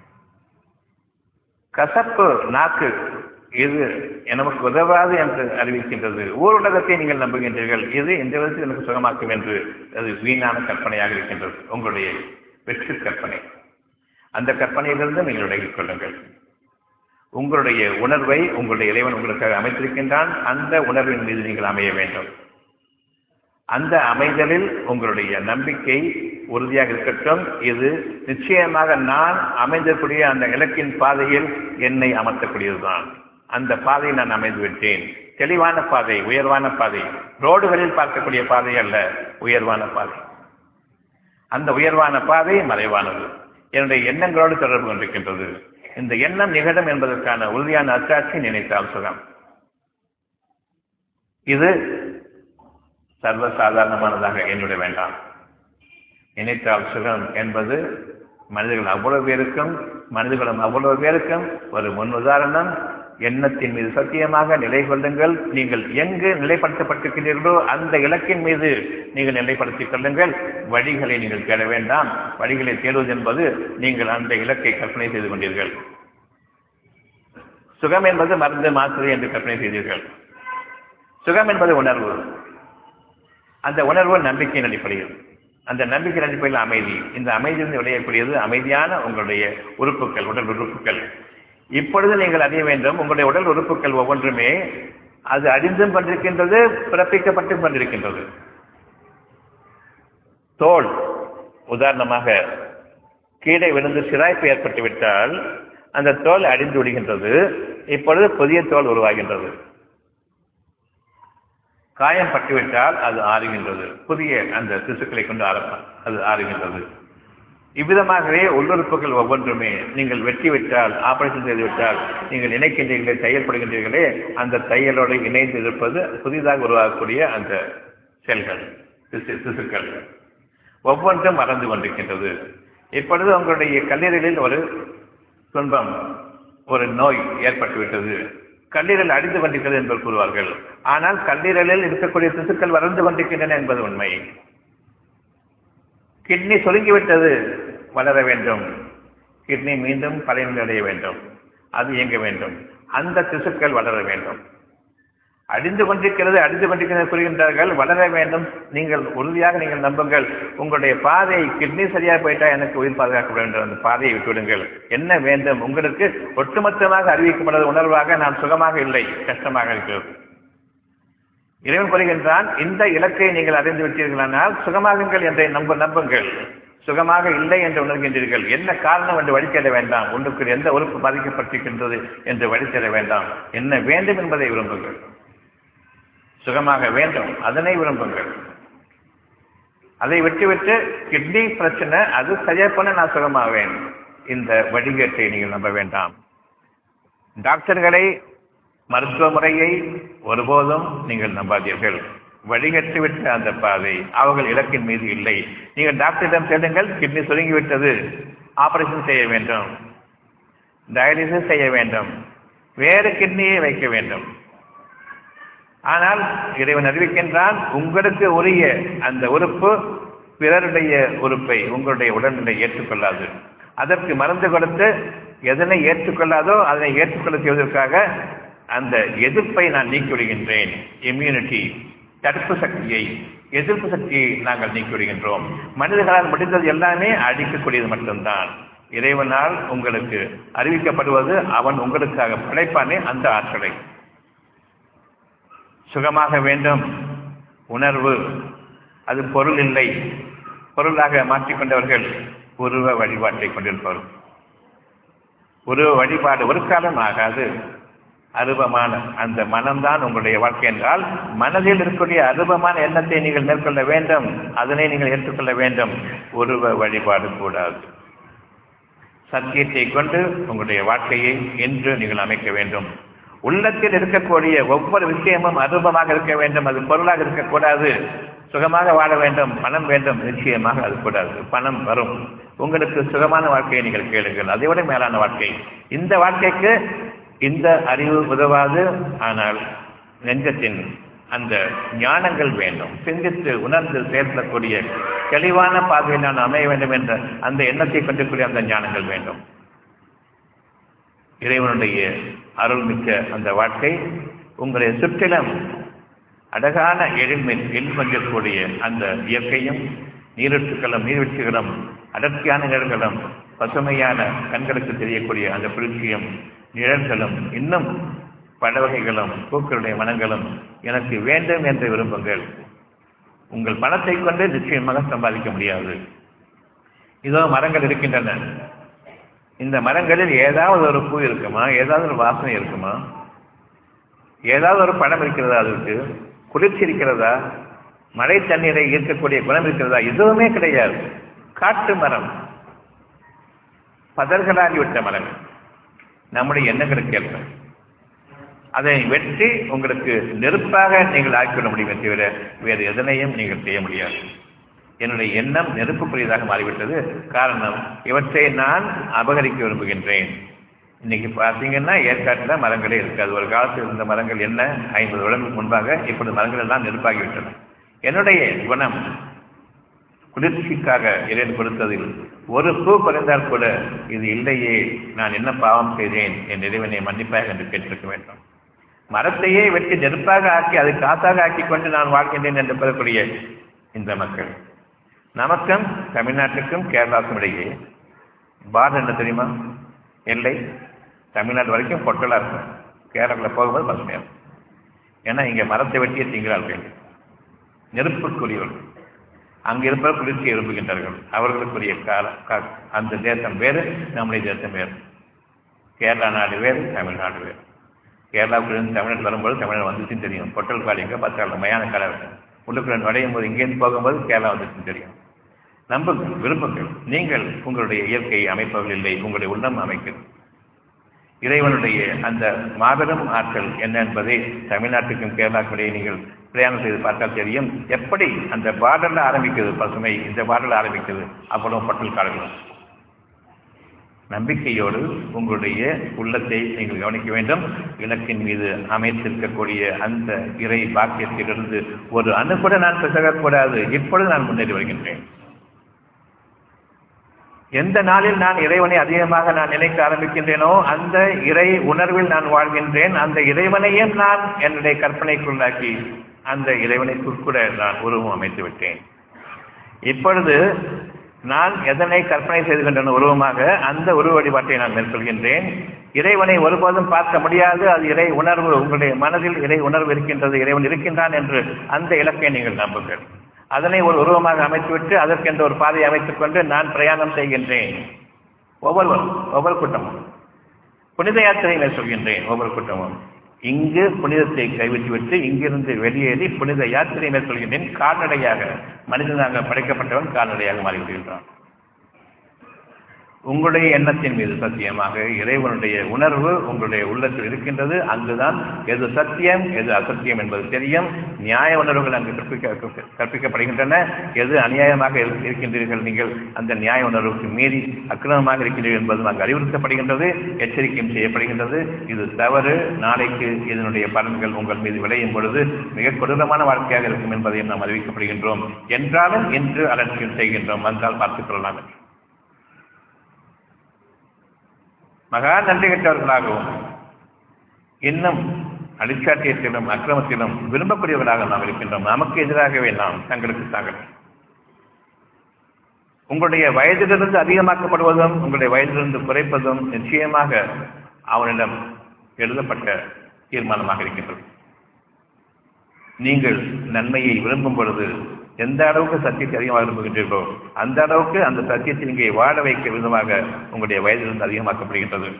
கசப்பு நாக்கு இது நமக்கு உதவாது என்று அறிவிக்கின்றது. ஊருலகத்தை நீங்கள் நம்புகின்றீர்கள், இது இந்த விதத்தில் எனக்கு சுகமாக்கும் என்று. அது வீணான கற்பனையாக இருக்கின்றது, உங்களுடைய வெற்று கற்பனை. அந்த கற்பனையிலிருந்து நீங்கள் விலகிக் கொள்ளுங்கள். உங்களுடைய உணர்வை உங்களுடைய இறைவன் உங்களுக்காக அமைத்திருக்கின்றான். அந்த உணர்வின் மீது நீங்கள் அமைய வேண்டும். அந்த அமைதலில் உங்களுடைய நம்பிக்கை உறுதியாக இருக்கட்டும். இது நிச்சயமாக நான் அமைந்திருக்கூடிய அந்த இலக்கின் பாதையில் என்னை அமர்த்தக்கூடியதுதான். அந்த பாதையை நான் அமைந்து விட்டேன். தெளிவான பாதை, உயர்வான பாதை, ரோடுகளில் பார்க்கக்கூடிய பாதை அல்ல, உயர்வான பாதை. அந்த உயர்வான பாதை மறைவானது, என்னுடைய எண்ணங்களோடு தொடர்பு கொண்டிருக்கின்றது. இந்த எண்ணம் நிகழும் என்பதற்கான உறுதியான அச்சாட்சி நினைத்தால் சுகம். இது சர்வசாதாரணமானதாக என்னுடைய வேண்டாம். நினைத்தால் சுகம் என்பது மனிதர்கள் அவ்வளவு பேருக்கும், மனிதர்களும் அவ்வளவு பேருக்கும் ஒரு முன் உதாரணம். எண்ணத்தின் மீது சத்தியமாக நிலை கொள்ளுங்கள். நீங்கள் எங்கு நிலைப்படுத்தப்பட்டிருக்கிறீர்களோ அந்த இலக்கின் மீது நீங்கள் நிலைப்படுத்திக் கொள்ளுங்கள். வழிகளை நீங்கள் தேட வேண்டாம். வழிகளை தேடுவது என்பது நீங்கள் அந்த இலக்கை கற்பனை செய்து கொண்டீர்கள். சுகம் என்பது மருந்து மாத்திரை என்று கற்பனை செய்தீர்கள். சுகம் என்பது உணர்வு. அந்த உணர்வு நம்பிக்கையின் அடிப்படையில், அந்த நம்பிக்கையின் அடிப்படையில் அமைதி. இந்த அமைதியிலிருந்து விளையக்கூடியது அமைதியான உங்களுடைய உறுப்புகள், உடல் உறுப்புகள். இப்பொழுது நீங்கள் அறிய வேண்டும், உங்களுடைய உடல் உறுப்புகள் ஒவ்வொன்றுமே அது அழிந்தும் கொண்டிருக்கின்றது, பிறப்பிக்கப்பட்டும் கொண்டிருக்கின்றது. தோல் உதாரணமாக கீழே விழுந்து சிராய்ப்பு ஏற்பட்டு விட்டால் அந்த தோல் அழிந்து விடுகின்றது. இப்பொழுது புதிய தோல் உருவாகின்றது. காயம் பட்டுவிட்டால் அது ஆறுகின்றது, புதிய அந்த திசுக்களை கொண்டு அது ஆறுகின்றது. இவ்விதமாகவே உள்ளுறுப்புகள் ஒவ்வொன்றுமே நீங்கள் வெட்டி விட்டால், ஆபரேஷன் செய்து விட்டால், நீங்கள் இணைக்கின்றீர்களே, தையல்படுகின்றீர்களே, அந்த தையலோடு இணைந்து இருப்பது புதிதாக உருவாகக்கூடிய அந்த செல்கள், திசுக்கள் ஒவ்வொன்றும் மறந்து கொண்டிருக்கின்றது. இப்பொழுது உங்களுடைய கல்லீரலில் ஒரு துன்பம், ஒரு நோய் ஏற்பட்டுவிட்டது, கல்லீரல் அடிந்து கொண்டிருக்கிறது என்று கூறுவார்கள். ஆனால் கல்லீரலில் இருக்கக்கூடிய திசுக்கள் வளர்ந்து கொண்டிருக்கின்றன என்பது உண்மை. கிட்னி சுருங்கிவிட்டது, வளர வேண்டும். கிட்னி மீண்டும் பழைய அடைய வேண்டும், அது இயங்க வேண்டும், அந்த திசுக்கள் வளர வேண்டும். அடிந்து கொண்டிருக்கிறது கூறுகின்றார்கள், வளர வேண்டும். நீங்கள் உறுதியாக நீங்கள் நம்புங்கள். உங்களுடைய பாதை, கிட்னி சரியா போயிட்டா எனக்கு உயிர் பாதுகாக்க வேண்டும், அந்த பாதையை விட்டுவிடுங்கள். என்ன வேண்டும் உங்களுக்கு? ஒட்டுமொத்தமாக அறிவிக்கப்படாத உணர்வாக நான் சுகமாக இல்லை, கஷ்டமாக இருக்கிறது. இறைவன் கூறுகின்றான், இந்த இலக்கை நீங்கள் அறிந்து விட்டீர்களானால் சுகமாகுங்கள் என்று நம்புங்கள். சுகமாக இல்லை என்று உணர்கின்றீர்கள், என்ன காரணம் என்று வழித்தேட வேண்டாம். ஒன்றுக்கு எந்த உறுப்பு பாதிக்கப்பட்டிருக்கின்றது என்று வழித்தேட வேண்டாம். என்ன வேண்டும் என்பதை விரும்புங்கள். சுகமாக வேண்டும், அதனை விரும்புங்கள். அதை விட்டுவிட்டு கிட்னி பிரச்சனை, அது சரியா பண்ண நான் சுகமாவேன், இந்த வழிகேட்டை நீங்கள் நம்ப வேண்டாம். டாக்டர்களை, மருத்துவ முறையை ஒருபோதும் நீங்கள் நம்பாதீர்கள். வழிகட்டுவிட்ட அந்த பாதை அவர்கள் இலக்கின் மீது இல்லை. நீங்கள் டாக்டரிடம் செல்லுங்கள், கிட்னி சுருங்கிவிட்டது, ஆபரேஷன் செய்ய வேண்டும், டயாலிசிஸ் செய்ய வேண்டும், வேறு கிட்னியை வைக்க வேண்டும். ஆனால் இறைவன் அறிவிக்கின்றான், உங்களுக்கு உரிய அந்த உறுப்பு பிறருடைய உறுப்பை உங்களுடைய உடல்நிலை ஏற்றுக்கொள்ளாது. அதற்கு மருந்து கொடுத்து எதனை ஏற்றுக்கொள்ளாதோ அதனை ஏற்றுக்கொள்ள செய்வதற்காக அந்த எதிர்ப்பை நான் நீக்கிவிடுகின்றேன். இம்யூனிட்டி, தடுப்பு சக்தியை, எதிர்ப்பு சக்தியை நாங்கள் நீக்கிவிடுகின்றோம். மனிதர்களால் முடிந்தது எல்லாமே அழிக்கக்கூடியது மட்டும்தான். இறைவனால் உங்களுக்கு அறிவிக்கப்படுவது அவன் உங்களுக்காக படைப்பானே அந்த ஆற்றலை. சுகமாக வேண்டும் உணர்வு, அது பொருள் இல்லை. பொருளாக மாற்றிக்கொண்டவர்கள் உருவ வழிபாட்டை கொண்டிருப்பவர்கள். உருவ வழிபாடு ஒரு காலம் ஆகாது. அருபமான அந்த மனம்தான் உங்களுடைய வாழ்க்கை என்றால், மனதில் இருக்கக்கூடிய அருபமான எண்ணத்தை நீங்கள் மேற்கொள்ள வேண்டும், அதனை நீங்கள் ஏற்றுக்கொள்ள வேண்டும். உருவ வழிபாடு கூடாது. சத்தியத்தை கொண்டு உங்களுடைய வாழ்க்கையை என்று நீங்கள் அமைக்க வேண்டும். உள்ளத்தில் இருக்கக்கூடிய ஒவ்வொரு விஷயமும் அருபமாக இருக்க வேண்டும், அது பொருளாக இருக்கக்கூடாது. சுகமாக வாழ வேண்டும், பணம் வேண்டும், நிச்சயமாக அது கூடாது. பணம் வரும், உங்களுக்கு சுகமான வாழ்க்கையை நீங்கள் கேளுங்கள், அதை விட மேலான வாழ்க்கை. இந்த வாழ்க்கைக்கு இந்த அறிவு உதவாது. ஆனால் நெஞ்சத்தின் அந்த ஞானங்கள் வேண்டும், சிந்தித்து உணர்ந்து செயல்படக்கூடிய தெளிவான பாதையில் நான் அமைய வேண்டும் என்ற அந்த எண்ணத்தை கொண்டிருக்கூடிய அந்த ஞானங்கள் வேண்டும். இறைவனுடைய அருள்மிக்க அந்த வாழ்க்கை உங்களுடைய சுற்றிலும் அழகான எழில்மஞ்சக்கூடிய அந்த இயற்கையும், நீரூற்றுகளும், நீர்வீழ்ச்சிகளும், அடர்த்தியான நிழல்களும், பசுமையான கண்களுக்கு தெரியக்கூடிய அந்த குளிர்ச்சியும், நிழல்களும், இன்னும் பல வகைகளும், பூக்களுடைய மனங்களும் எனக்கு வேண்டும் என்று விரும்புங்கள். உங்கள் பணத்தை கொண்டு நிச்சயமாக சம்பாதிக்க முடியாது. இதோ மரங்கள் இருக்கின்றன. இந்த மரங்களில் ஏதாவது ஒரு பூ இருக்குமா? ஏதாவது ஒரு வாசனை இருக்குமா? ஏதாவது ஒரு பழம் இருக்கிறதா? அதற்கு குளிர்ச்சி இருக்கிறதா? மழை தண்ணீரை ஈர்க்கக்கூடிய குணம் இருக்கிறதா? எதுவுமே கிடையாது. காட்டு மரம், பதர்களாகிவிட்ட மரங்கள். நம்முடைய எண்ணங்களுக்கு ஏற்ப அதை வெற்றி உங்களுக்கு நெருப்பாக நீங்கள் ஆக்கிவிட முடியுமே தவிர வேறு எதனையும் நீங்கள் செய்ய முடியாது. என்னுடைய எண்ணம் நெருப்புக்குரியதாக மாறிவிட்டது. காரணம், இவற்றை நான் அபகரிக்க விரும்புகின்றேன். இன்னைக்கு பார்த்தீங்கன்னா ஏற்காட்டில் மரங்களே இருக்காது. ஒரு காலத்தில் இருந்த மரங்கள் என்ன, 50 வருடங்களுக்கு முன்பாக, இப்பொழுது மரங்கள் எல்லாம் நெருப்பாகிவிட்டன. என்னுடைய குணம் குளிர்ச்சிக்காக இறைவன் கொடுத்ததில் ஒரு பூ குறைந்தால் கூட இது இல்லையே, நான் என்ன பாவம் செய்தேன், என் இறைவனை மன்னிப்பாக என்று கேட்டிருக்க வேண்டும். மரத்தையே வெட்டி நெருப்பாக ஆக்கி அதை காசாக ஆக்கி கொண்டு நான் வாழ்கின்றேன் என்று பெறக்கூடிய இந்த மக்கள். நமக்கும் தமிழ்நாட்டுக்கும் கேரளாவுக்கும் இடையே பார்டர் என்ன தெரியுமா? எல்லை. தமிழ்நாடு வரைக்கும் பொட்டலா இருக்கும், கேரளாவில் போகும்போது பசுமையாக இருக்கும். ஏன்னா இங்கே மரத்தை வெட்டிய திங்கிறார்கள், நெருப்புக்குரியவர்கள். அங்கே இருப்பவர் குளிர்ச்சியை விரும்புகின்றார்கள். அவர்களுக்குரிய அந்த தேசம் வேறு, நம்முடைய தேசம் வேறு. கேரளா நாடு வேறு, தமிழ்நாடு வேறு. கேரளாவுக்கு தமிழ்நாடு வரும்போது தமிழ்நாடு வந்துச்சுன்னு தெரியும். பொட்டல் காலி எங்கே பார்த்தாலும் மயான கலர் உள்ளுக்குள்ள நுழையும் போது இங்கேருந்து போகும்போது கேரளா வந்துச்சுன்னு தெரியும். நம்புங்கள், விரும்புங்கள். நீங்கள் உங்களுடைய இயற்கையை அமைப்பவர்கள் இல்லை, உங்களுடைய உள்ளம் அமைக்கிறது. இறைவனுடைய அந்த மாபெரும் ஆற்றல் என்ன என்பதை தமிழ்நாட்டுக்கும் கேரளாவுடைய நீங்கள் பிரயாணம் செய்து பார்த்தால் தெரியும். எப்படி அந்த பார்டர்ல ஆரம்பிக்கிறது பசுமை, இந்த பார்டர்ல ஆரம்பிக்கிறது அவ்வளவு பட்டல் காடுகளும். நம்பிக்கையோடு உங்களுடைய உள்ளத்தை நீங்கள் கவனிக்க வேண்டும். இலக்கின் மீது அமைத்திருக்கக்கூடிய அந்த இறை பாக்கியத்திலிருந்து ஒரு அணு கூட நான் பிசகக்கூடாது. இப்பொழுது நான் முன்னேறி வருகின்றேன். எந்த நாளில் நான் இறைவனை அதிகமாக நான் நினைக்க ஆரம்பிக்கின்றேனோ அந்த இறை உணர்வில் நான் வாழ்கின்றேன். அந்த இறைவனையும் நான் என்னுடைய கற்பனைக்குள்ளாக்கி அந்த இறைவனைக்குட்கூட நான் உருவம் அமைத்து விட்டேன். இப்பொழுது நான் எதனை கற்பனை செய்து கொண்ட உருவமாக அந்த உருவ வழிபாட்டை நான் மேற்கொள்கின்றேன். இறைவனை ஒருபோதும் பார்க்க முடியாது. அது இறை உணர்வு. உங்களுடைய மனதில் இறை உணர்வு இருக்கின்றது, இறைவன் இருக்கின்றான் என்று அந்த இலக்கை நீங்கள் நம்புங்கள். அதனை ஒரு உருவமாக அமைத்துவிட்டு அதற்கென்ற ஒரு பாதையை அமைத்துக் கொண்டு நான் பிரயாணம் செய்கின்றேன். ஒவ்வொரு கூட்டமும் புனித யாத்திரையை சொல்கின்றேன். ஒவ்வொரு கூட்டமும் இங்கு புனிதத்தை கைவிட்டுவிட்டு இங்கிருந்து வெளியேறி புனித யாத்திரை மேற்கொள்கின்றேன். கால்நடையாக மனிதனாக படைக்கப்பட்டவன் கால்நடையாக மாறிவிடுகின்றான். உங்களுடைய எண்ணத்தின் மீது சத்தியமாக இறைவனுடைய உணர்வு உங்களுடைய உள்ளத்தில் இருக்கின்றது. அங்குதான் எது சத்தியம் எது அசத்தியம் என்பது தெரியும். நியாய உணர்வுகள் அங்கு கற்பிக்கப்படுகின்றன. எது அநியாயமாக இருக்கின்றீர்கள், நீங்கள் அந்த நியாய உணர்வுக்கு மீறி அக்கிரமமாக இருக்கின்றீர்கள் என்பதும் அங்கு அறிவுறுத்தப்படுகின்றது, எச்சரிக்கையும் செய்யப்படுகின்றது. இது தவறு, நாளைக்கு இதனுடைய பலன்கள் உங்கள் மீது விளையும் பொழுது மிக கொடூரமான வாழ்க்கையாக இருக்கும் என்பதையும் நாம் அறிவிக்கப்படுகின்றோம். என்றாலும் இன்று அலட்சியம் செய்கின்றோம். வந்தால் பார்த்துக் கொள்ளலாம். மகா நன்றி கெட்டவர்களாகவும் இன்னும் அடிச்சாட்டியத்திலும் அக்கிரமத்திலும் விரும்பக்கூடியவர்களாக நாம் இருக்கின்றோம். நமக்கு எதிராகவே நாம் தங்களுக்கு தாங்கள். உங்களுடைய வயதிலிருந்து அதிகமாக்கப்படுவதும் உங்களுடைய வயதிலிருந்து குறைப்பதும் நிச்சயமாக அவனிடம் எழுதப்பட்ட தீர்மானமாக இருக்கின்றது. நீங்கள் நன்மையை விரும்பும் பொழுது எந்த அளவுக்கு சத்தியத்தை அதிகமாக விரும்புகின்றீர்களோ அந்த அளவுக்கு அந்த சத்தியத்தை இங்கே வாழ வைக்க விதமாக உங்களுடைய வயதிலிருந்து அதிகமாக்கப்படுகின்றது.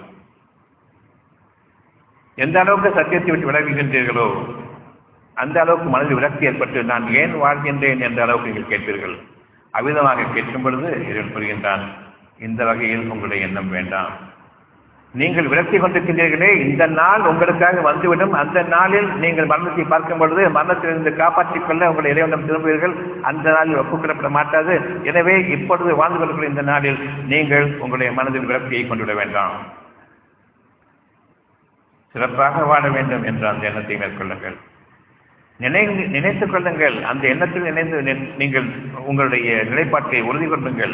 எந்த அளவுக்கு சத்தியத்தை விட்டு விலகுகின்றீர்களோ அந்த அளவுக்கு மனதில் விரக்தி ஏற்பட்டு நான் ஏன் வாழ்கின்றேன் என்ற அளவுக்கு நீங்கள் கேட்பீர்கள். அவ்விதமாக கேட்கும் பொழுது இறைவன் கூறுகின்றான், இந்த வகையில் உங்களுடைய எண்ணம் வேண்டாம். நீங்கள் விரக்தி கொண்டிருக்கின்றீர்களே, இந்த நாள் உங்களுக்காக வந்துவிடும். அந்த நாளில் நீங்கள் மரணத்தை பார்க்கும் பொழுது மரணத்திலிருந்து காப்பாற்றிக் கொள்ள உங்களுடைய இறைவனிடம் திரும்புவீர்கள். அந்த நாளில் ஒப்புக்கொள்ளப்பட மாட்டாது. எனவே இப்பொழுது வாழ்ந்து கொள்கிற இந்த நாளில் நீங்கள் உங்களுடைய மனதில் விரக்தியை கொண்டுவிட வேண்டாம். சிறப்பாக வாழ வேண்டும் என்ற அந்த எண்ணத்தை மேற்கொள்ளுங்கள். நினைத்துக் கொள்ளுங்கள். அந்த எண்ணத்தில் நினைந்து நீங்கள் உங்களுடைய நிலைப்பாட்டை உறுதி கொள்ளுங்கள்.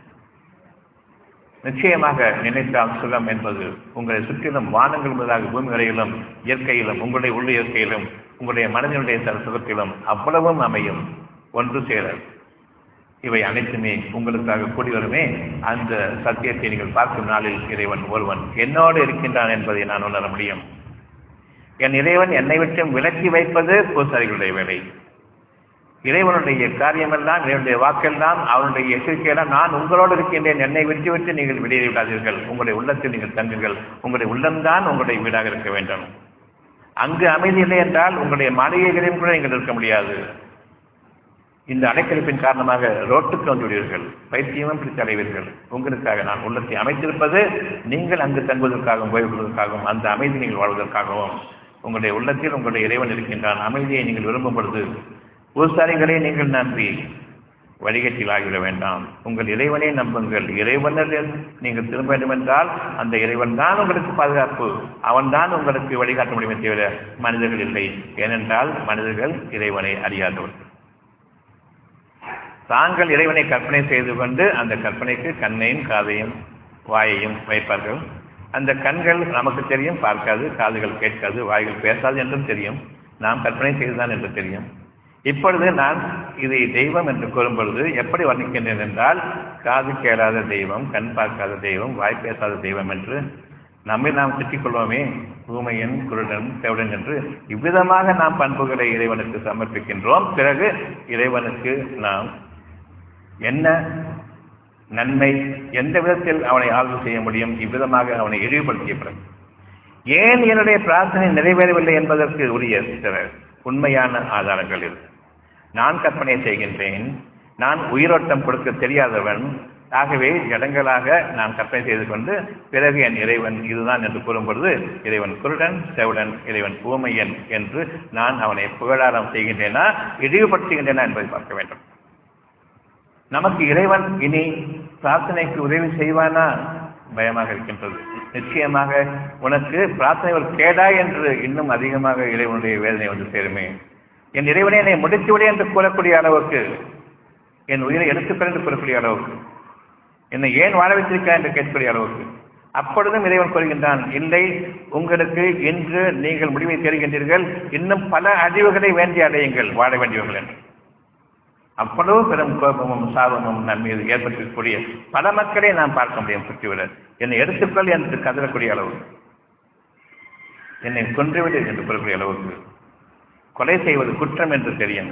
நிச்சயமாக நினைத்தால் சுகம் என்பது உங்களை சுற்றிலும் வானங்கள் முதலாக பூமி வரையிலும் இயற்கையிலும் உங்களுடைய உள்ள இயற்கையிலும் உங்களுடைய மனதினுடைய சுகத்திலும் அவ்வளவும் அமையும். ஒன்று சேர இவை அனைத்துமே உங்களுக்காக கூடி வருமே. அந்த சத்தியத்தை நீங்கள் பார்க்கும் நாளில் இறைவன் ஒருவன் என்னோடு இருக்கின்றான் என்பதை நான் உணர முடியும். என் இறைவன் என்னை விட்டும் விலக்கி வைப்பது பூசாரிகளுடைய வேலை. இறைவனுடைய காரியமெல்லாம், இறைவனுடைய வாக்கெல்லாம், அவனுடைய எச்சரிக்கையெல்லாம் நான் உங்களோடு இருக்கின்றேன், என்னை விட்டு நீங்கள் வெளியேறி விடாதீர்கள், உங்களுடைய உள்ளத்தில் நீங்கள் தங்குங்கள். உங்களுடைய உள்ளம்தான் உங்களுடைய வீடாக இருக்க வேண்டும். அங்கு அமைதி இல்லை என்றால் உங்களுடைய மாளிகைகளையும் கூட நீங்கள் இருக்க முடியாது. இந்த அடைக்கழிப்பின் காரணமாக ரோட்டுக்கு வந்து விடுவீர்கள், பைத்தியமும் பிடித்து அடைவீர்கள். உங்களுக்காக நான் உள்ளத்தை அமைத்திருப்பது நீங்கள் அங்கு தங்குவதற்காகவும் ஓய்வு கொள்வதற்காகவும் அந்த அமைதி நீங்கள் வாழ்வதற்காகவும். உங்களுடைய உள்ளத்தில் உங்களுடைய இறைவன் இருக்கின்றான். அமைதியை நீங்கள் விரும்பும் பொழுது பூசாரிகளை நீங்கள் நம்பி வழிகட்டில் ஆகிவிட வேண்டாம். உங்கள் இறைவனை நம்புங்கள். இறைவனில் நீங்கள் திரும்ப வேண்டும் என்றால் அந்த இறைவன் தான் உங்களுக்கு பாதுகாப்பு. அவன் தான் உங்களுக்கு வழிகாட்ட முடியுமே தவிர மனிதர்கள் இல்லை. ஏனென்றால் மனிதர்கள் இறைவனை அறியாதவர்கள். தாங்கள் இறைவனை கற்பனை செய்து கொண்டு அந்த கற்பனைக்கு கண்ணையும் காதையும் வாயையும் வைப்பார்கள். அந்த கண்கள் நமக்கு தெரியும், பார்க்காது. காதுகள் கேட்காது, வாய்கள் பேசாது என்றும் தெரியும். நாம் கற்பனை செய்துதான் என்று தெரியும். இப்பொழுது நான் இதை தெய்வம் என்று கூறும் பொழுது எப்படி வர்ணிக்கின்றேன் என்றால், காது கேளாத தெய்வம், கண் பார்க்காத தெய்வம், வாய் பேசாத தெய்வம் என்று நம்மை நாம் திட்டிக் கொள்வோமே, ஊமையன், குருடன், செவிடன் என்று இவ்விதமாக நாம் பண்புகளை இறைவனுக்கு சமர்ப்பிக்கின்றோம். பிறகு இறைவனுக்கு நாம் என்ன நன்மை, எந்த விதத்தில் அவனை ஆய்வு செய்ய முடியும், இவ்விதமாக அவனை இழிவுபடுத்திய பிறகு ஏன் என்னுடைய பிரார்த்தனை நிறைவேறவில்லை என்பதற்கு உரிய சில உண்மையான ஆதாரங்கள் இருக்கு. நான் கற்பனை செய்கின்றேன், நான் உயிரோட்டம் கொடுக்க தெரியாதவன். ஆகவே ஜடங்களாக நான் கற்பனை செய்து கொண்டு பிறகு என் இறைவன் இதுதான் என்று கூறும்பொழுது இறைவன் குருடன், செவுடன், இறைவன் ஊமையன் என்று நான் அவனை புகழாரம் செய்கின்றேனா இழிவுபடுத்துகின்றேனா என்பதை பார்க்க வேண்டும். நமக்கு இறைவன் இனி பிரார்த்தனைக்கு உதவி செய்வானா? பயமாக இருக்கின்றது. நிச்சயமாக உனக்கு பிரார்த்தனை ஒரு கேடா என்று இன்னும் அதிகமாக இறைவனுடைய வேதனை வந்து சேருமே. என் இறைவனை என்னை முடித்துவிடு என்று கூறக்கூடிய அளவுக்கு, என் உயிரை எடுத்துக்கொள் என்று கூறக்கூடிய அளவுக்கு, என்னை ஏன் வாழ வைத்திருக்க என்று கேட்கக்கூடிய அளவுக்கு, அப்பொழுதும் இறைவன் கூறுகின்றான், இல்லை, உங்களுக்கு இன்று நீங்கள் முடிவை தேடுகின்றீர்கள், இன்னும் பல அழிவுகளை வேண்டி அடையுங்கள் வாழ வேண்டியவர்கள் என்று. அவ்வளவு பெரும் கோபமும் சாபமும் நம் மீது ஏற்பட்டிருக்கக்கூடிய பல மக்களை நாம் பார்க்க முடியும். சுற்றிவிட என்னை எடுத்துக்கொள் என்று கதறக்கூடிய அளவு, என்னை கொன்றுவிடு என்று கூறக்கூடிய அளவுக்கு, கொலை செய்வது குற்றம் என்று தெரியும்.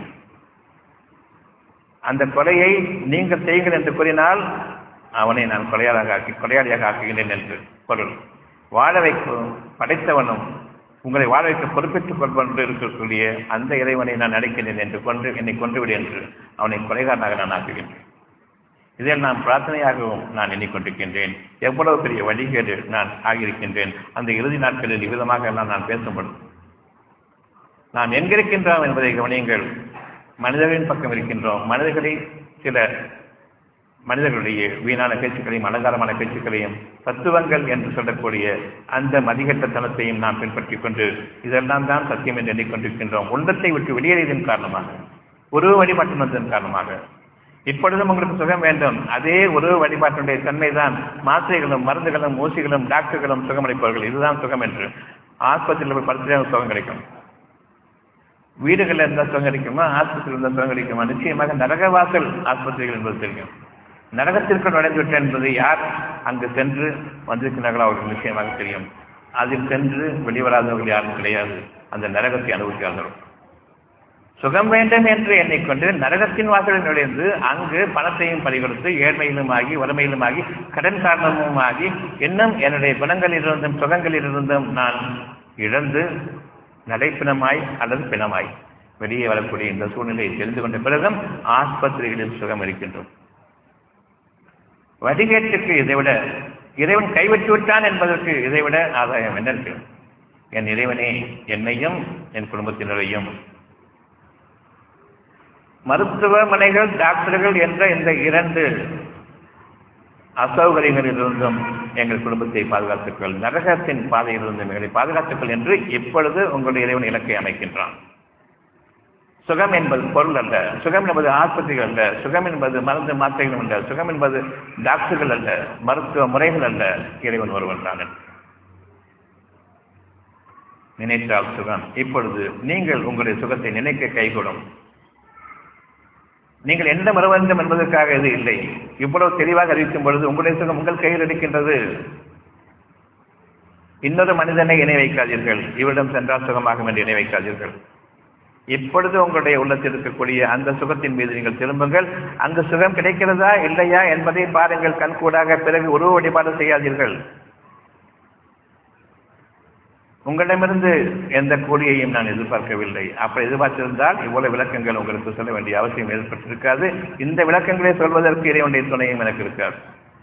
அந்த கொலையை நீங்கள் செய்யுங்கள் என்று கூறினால் அவனை நான் கொலையாளியாக ஆக்குகின்றேன் என்று பொருள். வாழ வைக்கும் படைத்தவனும் உங்களை வாழ வைக்க பொறுப்பேற்றுக் கொண்டு இருக்கக்கூடிய அந்த இறைவனை நான் அழைக்கின்றேன் என்று என்னை கொன்றுவிடு என்று அவனை கொலைகாரனாக நான் ஆக்குகின்றேன். இதில் நான் பிரார்த்தனையாகவும் நான் எண்ணிக்கொண்டிருக்கின்றேன். எவ்வளவு பெரிய வழிகேடு நான் ஆகியிருக்கின்றேன். அந்த இறுதி நாட்களில் இவ்விதமாக எல்லாம் நான் பேசும்படும் நாம் எங்கிருக்கின்றோம் என்பதை கவனியுங்கள். மனிதர்களின் பக்கம் இருக்கின்றோம். மனிதர்களை சில மனிதர்களுடைய வீணான பேச்சுக்களையும் அலங்காரமான பேச்சுக்களையும் தத்துவங்கள் என்று சொல்லக்கூடிய அந்த மதிகட்டத்தனத்தையும் நாம் பின்பற்றிக் கொண்டு இதெல்லாம் தான் சத்தியம் என்று எண்ணிக்கொண்டிருக்கின்றோம். உள்ளத்தை விட்டு வெளியேறியதன் காரணமாக, உருவ வழிபாட்டு வந்ததன் காரணமாக இப்பொழுதும் உங்களுக்கு சுகம் வேண்டும். அதே உருவ வழிபாட்டுடைய தன்மைதான் மாத்திரைகளும் மருந்துகளும் ஊசிகளும் டாக்டர்களும் சுகமளிப்பவர்கள். இதுதான் சுகம் என்று ஆஸ்பத்திரியில் படுத்த சுகம் கிடைக்கும். வீடுகளில் இருந்தால் சுகம் கிடைக்குமா? ஆஸ்பத்திரியில் இருந்தால் சுகம் கிடைக்குமா? நிச்சயமாக நரகவாசல் ஆஸ்பத்திரிகள் என்பது தெரியும். நரகத்திற்கு நுழைந்துவிட்டேன் என்பது யார் அங்கு சென்று வந்திருக்கிறார்களோ அவர்கள் நிச்சயமாக தெரியும். அதில் சென்று வெளிவராதவர்கள் யாரும் கிடையாது. அந்த நரகத்தை அனுபவிக்காதவர்கள் சுகம் வேண்டும் என்று எண்ணிக்கொண்டு நரகத்தின் வாசலில் நுழைந்து அங்கு பணத்தையும் பறிகொடுத்து ஏழ்மையிலும் ஆகி வறுமையிலும் ஆகி கடன் காரணமும் ஆகி இன்னும் என்னுடைய குணங்களிலிருந்தும் சுகங்களிலிருந்தும் நான் இழந்து நடைப்பிணமாய் அல்லது பிணமாய் வெளியே வரக்கூடிய இந்த சூழ்நிலையை தெரிந்து கொண்ட பிறகும் ஆஸ்பத்திரிகளில் சுகம் இருக்கின்றோம். வடிகேட்டுக்கு இதைவிட இறைவன் கைவிட்டு விட்டான் என்பதற்கு இதைவிட ஆதாயம் என்ன இருக்கு? என் இறைவனே என்னையும் என் குடும்பத்தினரையும் மருத்துவமனைகள் டாக்டர்கள் என்ற இந்த இரண்டு அசௌகரியங்களிலிருந்தும் எங்கள் குடும்பத்தை பாதுகாத்துக்கள், நரகத்தின் பாதையிலிருந்தும் எங்களை பாதுகாத்துக்கள் என்று இப்பொழுது உங்களுடைய இறைவன் இலக்கை அமைக்கின்றான். சுகம் என்பது பொருள் அல்ல, சுகம் என்பது ஆஸ்பத்திரிகள் அல்ல, சுகம் என்பது மருந்து மாத்திரைகள் அல்ல, சுகம் என்பது டாக்டர்கள் அல்ல, மருத்துவ முறைகள் அல்ல, இறைவன் ஒருவன் தான். நினைத்தால் சுகம். இப்பொழுது நீங்கள் உங்களுடைய சுகத்தை நினைக்க கைகூடும். நீங்கள் என்ன வர வேண்டும் என்பதற்காக இது இல்லை. இவ்வளவு தெளிவாக அறிவிக்கும் பொழுது உங்களுடைய சுகம் உங்கள் கையில் இருக்கின்றது. இன்னொரு மனிதனை இணை வைக்காதீர்கள். இவரிடம் சென்றால் சுகமாகும் என்று இணை வைக்காதீர்கள். இப்பொழுது உங்களுடைய உள்ளத்தில் இருக்கக்கூடிய அந்த சுகத்தின் மீது நீங்கள் திரும்புங்கள். அங்கு சுகம் கிடைக்கிறதா இல்லையா என்பதை பாருங்கள் கண்கூடாக. பிறகு உருவ வழிபாடு செய்யாதீர்கள். உங்களிடமிருந்து எந்த கூலியையும் நான் எதிர்பார்க்கவில்லை. அப்படி எதிர்பார்த்திருந்தால் இவ்வளவு விளக்கங்கள் உங்களுக்கு சொல்ல வேண்டிய அவசியம் ஏற்பட்டிருக்காது. இந்த விளக்கங்களை சொல்வதற்கு இறைவனுடைய துணையும் எனக்கு இருக்காது.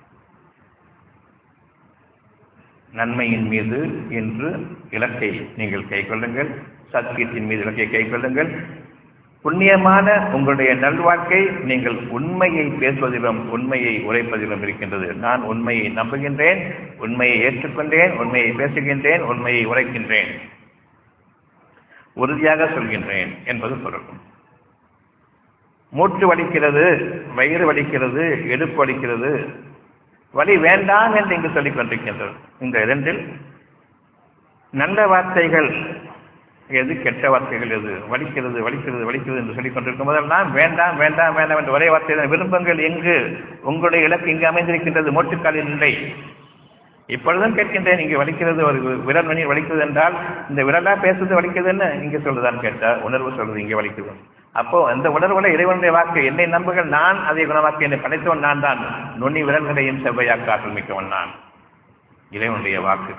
நன்மையின் மீது இன்று இலக்கை நீங்கள் கைக்கொள்ளுங்கள். சத்தியத்தின் மீது இலக்கை கைக்கொள்ளுங்கள். புண்ணியமான உங்களுடைய நல்வாழ்க்கை நீங்கள் உண்மையை பேசுவதிலும் உண்மையை உரைப்பதிலும் இருக்கின்றது. நான் உண்மையை நம்புகின்றேன், உண்மையை ஏற்றுக்கொண்டேன், உண்மையை பேசுகின்றேன், உண்மையை உரைக்கின்றேன், உறுதியாக சொல்கின்றேன் என்பது பொருள். மூட்டு வலிக்கிறது, வயிறு வலிக்கிறது, இடுப்பு வலிக்கிறது, வலி வேண்டாம் என்று இங்கு சொல்லிக் கொண்டிருக்கின்றது. இந்த இரண்டில் நல்ல வார்த்தைகள் எது, கெட்ட வார்த்தைகள் எது? வலிக்கிறது வலிக்கிறது வலிக்கிறது என்று சொல்லிக் கொண்டிருக்கும் போதெல்லாம் வேண்டாம் வேண்டாம் வேண்டாம் என்று ஒரே வார்த்தை விருப்பங்கள் எங்கு? உங்களுடைய இலக்கு இங்கு அமைந்திருக்கின்றது, மூட்டுக்காலில் இல்லை. இப்பொழுதும் கேட்கின்றேன், இங்கே வலிக்கிறது, ஒரு விரல் மணி வலிக்கிறது என்றால் இந்த விரலா பேசுறது வலிக்கிறதுன்னு இங்கே சொல்லுதான் கேட்டா, உணர்வு சொல்றது இங்கே வலிக்குது. அப்போ அந்த உணர்வுல இறைவனுடைய வாக்கு, என்னை நம்புகள், நான் அதை குணமாக்கி என்னை படைத்தவன் நான் தான், நுனி விரல்களையும் செவ்வையாக்க ஆற்றல் மிக்கவன் நான். இறைவனுடைய வாக்கு,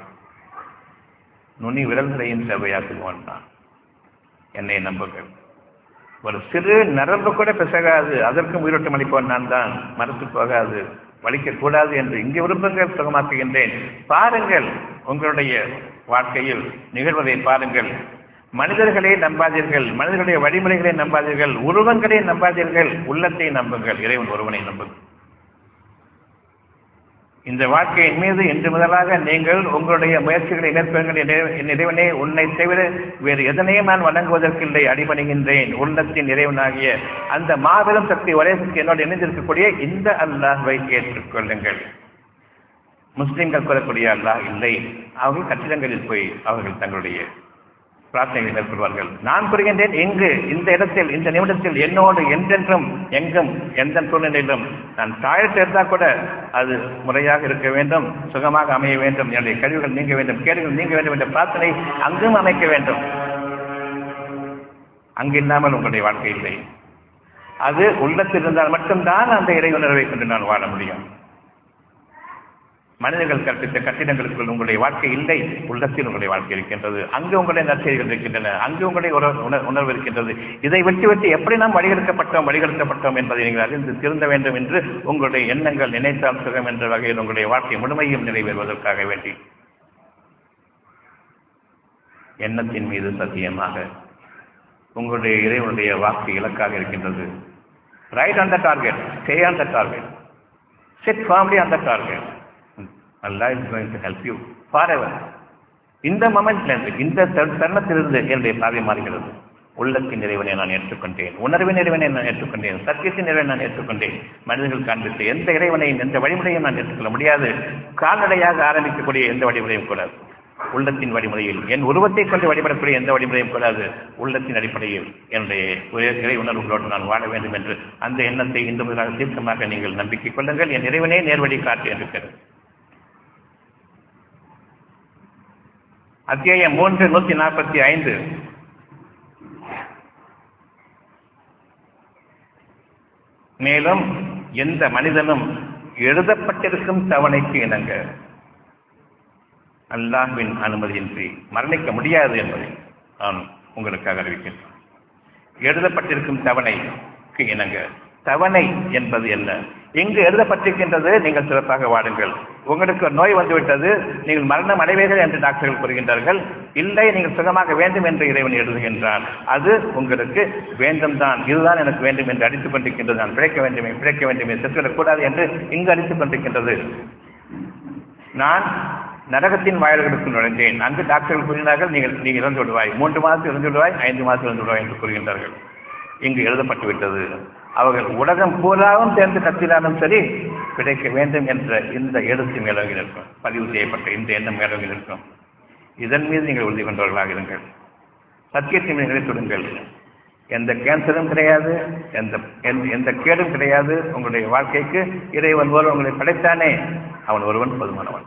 நுனி விரல்களையும் செவ்வையாக்குவன் நான், என்னை நம்புங்கள். ஒரு சிறு நரம்பு கூட பிசகாது, அதற்கும் உயிரோட்டம் அளிப்பவன் நான் தான், மறுத்து போகாது, வலிக்கக்கூடாது என்று இங்கே விரும்புங்கள், சுகமாக்குகின்றேன். பாருங்கள், உங்களுடைய வாழ்க்கையில் நிகழ்வதை பாருங்கள். மனிதர்களை நம்பாதீர்கள், மனிதர்களுடைய வழிமுறைகளை நம்பாதீர்கள், உருவங்களை நம்பாதீர்கள், உள்ளத்தை நம்புங்கள், இறைவன் ஒருவனை நம்புங்கள். இந்த வாழ்க்கையின் மீது இன்று முதலாக நீங்கள் உங்களுடைய முயற்சிகளை மேற்கொள்ளுங்கள். என் இறைவனே, உன்னை தவிர வேறு எதனையும் நான் வணங்குவதற்கில்லை, அடிபணிகின்றேன். உள்ளத்தின் இறைவனாகிய அந்த மாபெரும் சக்தி, ஒரே சக்தி என்னோடு இணைந்திருக்கக்கூடிய இந்த அல்லாஹ்வை ஏற்றுக்கொள்ளுங்கள். முஸ்லிம்கள் கூறக்கூடிய அல்லாஹ் இல்லை. அவர்கள் கட்டிடங்களில் போய் அவர்கள் தங்களுடைய பிரார்த்தனைகளை மேற்கொள்வார்கள். நான் கூறுகின்றேன், இங்கு இந்த இடத்தில் இந்த நிமிடத்தில் என்னோடு என்றென்றும் எங்கும் எந்த சூழ்நிலையிலும் நான் டாய்லெட் இருந்தால் கூட அது முறையாக இருக்க வேண்டும், சுகமாக அமைய வேண்டும், என்னுடைய கழிவுகள் நீங்க வேண்டும், கேடுகள் நீங்க வேண்டும் என்ற பிரார்த்தனை அங்கும் அமைக்க வேண்டும். அங்கு இல்லாமல் உங்களுடைய வாழ்க்கை இல்லை. அது உள்ளத்தில் இருந்தால் மட்டும்தான் அந்த இறை உணர்வை கொண்டு நான் வாழ முடியும். மனிதர்கள் கற்பித்த கட்டிடங்களுக்குள் உங்களுடைய வாழ்க்கை இல்லை, உள்ளத்தில் உங்களுடைய வாழ்க்கை இருக்கின்றது. அங்கு உங்களுடைய நற்செய்திகள் இருக்கின்றன, அங்கு உங்களுடைய உணர்வு இருக்கின்றது. இதை விட்டு எப்படி நாம் வழிகெடுக்கப்பட்டோம் என்பதை நீங்கள் அறிந்து திருந்த வேண்டும் என்று உங்களுடைய எண்ணங்கள் நினைத்தால் சுகம் என்ற வகையில் உங்களுடைய வாழ்க்கை முழுமையும் நிறைவேறுவதற்காக வேண்டி எண்ணத்தின் மீது சத்தியமாக உங்களுடைய இறைவனுடைய வாக்கு இலக்காக இருக்கின்றது. Right on the target, stay on the target, sit firmly on the target. Allah is going to help you forever. இந்த மொமெண்ட்லேருந்து, இந்த தருணத்திலிருந்து என்னுடைய பார்வை மாறுகிறது. உள்ளத்தின் நிறைவனை நான் ஏற்றுக்கொண்டேன், உணர்வின் நிறைவனை நான் ஏற்றுக்கொண்டேன், சத்தியத்தின் நிறைவனை நான் ஏற்றுக்கொண்டேன். மனிதர்கள் காண்பித்த எந்த இறைவனையும் எந்த வழிமுறையும் நான் ஏற்றுக்கொள்ள முடியாது. கால்நடையாக ஆரம்பிக்கக்கூடிய எந்த வழிமுறையும் கூடாது. உள்ளத்தின் வழிமுறையில் என் உருவத்தை கொண்டு வழிபடக்கூடிய எந்த வழிமுறையும் கூடாது. உள்ளத்தின் அடிப்படையில் என்னுடைய இறை உணர்வுகளோடு நான் வாழ வேண்டும் என்று அந்த எண்ணத்தை இந்த முதலாக தீர்க்கமாக நீங்கள் நம்பிக்கை கொள்ளுங்கள். என் இறைவனே நேர்வழி காட்டு இருக்கிறது. அத்தியாயம் 3 145. மேலும் எந்த மனிதனும் எழுதப்பட்டிருக்கும் தவணைக்கு இணங்க அல்லாஹ்வின் அனுமதியின்றி மரணிக்க முடியாது என்பதை நான் உங்களுக்காக அறிவிக்கின்றேன். எழுதப்பட்டிருக்கும் தவணைக்கு இணங்க. தவணை என்பது என்ன? இங்கு எழுதப்பட்டிருக்கின்றது, நீங்கள் சிறப்பாக வாடுங்கள். உங்களுக்கு நோய் வந்துவிட்டது, நீங்கள் மரணம் அடைவீர்கள் என்று டாக்டர்கள் கூறுகின்றார்கள். இல்லை, நீங்கள் சுகமாக வேண்டும் என்று இறைவன் எழுதுகின்றான். அது உங்களுக்கு வேண்டும் தான், இதுதான் எனக்கு வேண்டும் என்று அடித்துக் கொண்டிருக்கின்றது. நான் பிழைக்க வேண்டுமே செத்துவிடக்கூடாது என்று இங்கு அடித்துக் கொண்டிருக்கின்றது. நான் நரகத்தின் வாயில்களுக்கு நுழைந்தேன். அங்கு டாக்டர்கள் கூறினார்கள், நீங்கள் இறந்து விடுவாய், 3 மாதத்தில் இறந்து விடுவாய், 5 மாதத்தில் இறந்து விடுவாய் என்று கூறுகின்றார்கள். இங்கு எழுதப்பட்டு விட்டது. அவர்கள் உலகம் பூராவும் சேர்ந்து கத்தினாலும் சரி, கிடைக்க வேண்டும் என்ற இந்த எழுத்து மேலோங்கி நிற்கும். பதிவு செய்யப்பட்ட இந்த எண்ணம் மேலோங்கி நிற்கும். இதன் மீது நீங்கள் உறுதி கொண்டவர்களாக இருங்கள். சத்தியத்தை நிலைத்துடுங்கள். எந்த கேன்சரும் கிடையாது, எந்த கேடும் கிடையாது. உங்களுடைய வாழ்க்கைக்கு இறைவன் ஒருவன் உங்களை படைத்தானே, அவன் ஒருவன் போதுமானவன்.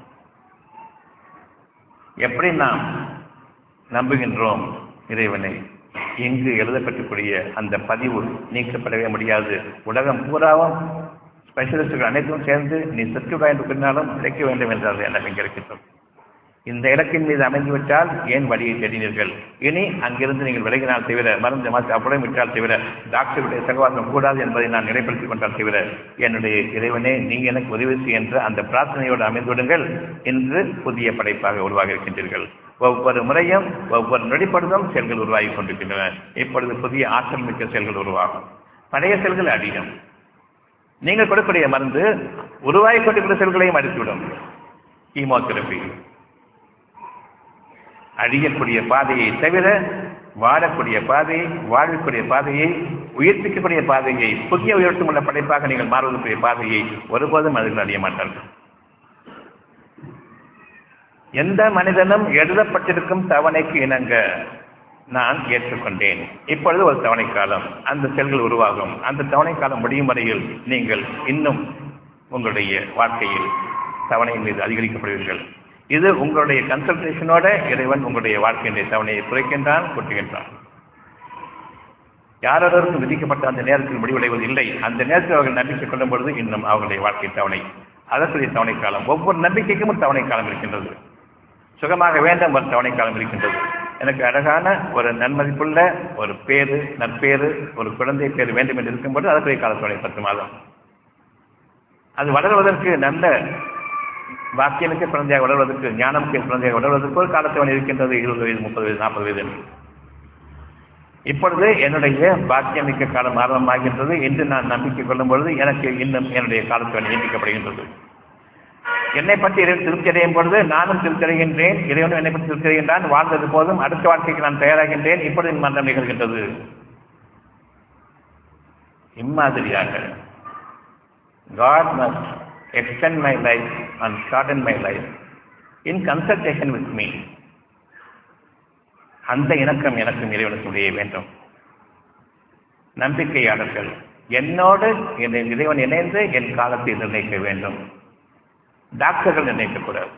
எப்படி நாம் நம்புகின்றோம் இறைவனை, இங்கு எழுதப்பட்டக்கூடிய அந்த பதிவு நீக்கப்படவே முடியாது. உலகம் பூராவும் ஸ்பெஷலிஸ்டுகள் அனைத்தும் சேர்ந்து நீ செத்துவிடா என்று கூறினாலும் கிடைக்க வேண்டும் என்றால் எண்ணம் இங்கே இருக்கின்றோம். இந்த இலக்கின் மீது அமைந்துவிட்டால் ஏன் வழியை தேடினீர்கள்? இனி அங்கிருந்து நீங்கள் விலகினால் தவிர, மருந்து மாற்று அப்புறம் விட்டால் தவிர, டாக்டருடைய சகவாசம் கூடாது என்பதை நான் நிலைப்படுத்திக் கொண்டால் தவிர, என்னுடைய இறைவனே நீ எனக்கு உதவி செய் என்ற அந்த பிரார்த்தனையோடு அமைந்துவிடுங்கள். இன்று புதிய படைப்பாக உருவாக இருக்கின்றீர்கள். ஒவ்வொரு முறையும் ஒவ்வொரு நொடிப்படுதும் செயல்கள் உருவாகி கொண்டிருக்கின்றன. இப்பொழுது புதிய ஆற்றல் மிக்க செயல்கள் உருவாகும். பழைய செல்கள் அடியும். நீங்கள் கொடுக்கக்கூடிய மருந்து உருவாகி கொண்டிருக்கிற செல்களையும் அடித்துவிடும். கீமோதெரபி அழியக்கூடிய பாதையை தவிர வாழக்கூடிய பாதையை, வாழக்கூடிய பாதையை, உயிர்ப்பிக்கக்கூடிய பாதையை, புதிய உயர்த்தும் உள்ள படைப்பாக நீங்கள் மாறுவதற்குரிய பாதையை ஒருபோதும் அதில் அறிய மாட்டார்கள். எந்த மனிதனும் எழுதப்பட்டிருக்கும் தவணைக்கு இணங்க நான் ஏற்றுக்கொண்டேன். இப்பொழுது ஒரு தவணை காலம், அந்த செல்கள் உருவாகும். அந்த தவணை காலம் முடியும் வரையில் நீங்கள் இன்னும் உங்களுடைய வாழ்க்கையில் தவணையின் மீது அதிகரிக்கப்படுவீர்கள். இது உங்களுடைய கன்சல்டேஷனோட இறைவன் உங்களுடைய வாழ்க்கையினுடைய தவணையை குறைக்கின்றான், கூட்டுகின்றான். யாரொருவருக்கும் விதிக்கப்பட்ட அந்த நேரத்தில் முடிவடைவது இல்லை. அந்த நேரத்தில் அவர்கள் நம்பிக்கை கொள்ளும் பொழுது இன்னும் அவர்களுடைய வாழ்க்கை தவணை, அதற்குரிய தவணை காலம், ஒவ்வொரு நம்பிக்கைக்கும் ஒரு தவணை காலம் இருக்கின்றது. சுகமாக வேண்டும் ஒரு தவணை காலம் இருக்கின்றது. எனக்கு அழகான ஒரு நன்மதிப்புள்ள ஒரு பேரு, நற்பேரு, ஒரு குழந்தை பேர் வேண்டும் என்று இருக்கும்போது அதற்குரிய காலத்துடைய 10 மாதம். அது வளர்வதற்கு நல்ல பாக்கியனுக்கு குழந்தையாக வளர்வதற்கு, ஞானமுக்கு குழந்தையாக வளர்வதற்கு ஒரு காலத்தவணை இருக்கின்றது. 20 வயது, 30 வயது, 40 வயது. இப்பொழுது என்னுடைய பாக்கியமிக்க காலம் ஆரம்பமாகின்றது என்று நான் நம்பிக்கை கொள்ளும் பொழுது எனக்கு இன்னும் என்னுடைய காலத்தவணை நீட்டிக்கப்படுகின்றது. என்னை பற்றி இறைவன் திருப்தி அடையும் பொழுது நானும் திருப்தி அடைகின்றேன், இறைவனும் என்னை பற்றி திருப்தி அடைகின்றான். வாழ்ந்தது போதும், அடுத்த வாழ்க்கைக்கு நான் தயாராகின்றேன். இப்பொழுது என் மரணம் நிகழ்கின்றது. இம்மாதிரியாக God must extend my life and shorten my life in consultation with me. அந்த இணக்கம் எனக்கும் இறைவனுக்குடைய வேண்டும். நம்பிக்கையாளர்கள் என்னோடு இறைவன் இணைந்து என் காலத்தை நிர்ணயிக்க வேண்டும். டாக்டர்கள் நிர்ணயிக்கக்கூடாது.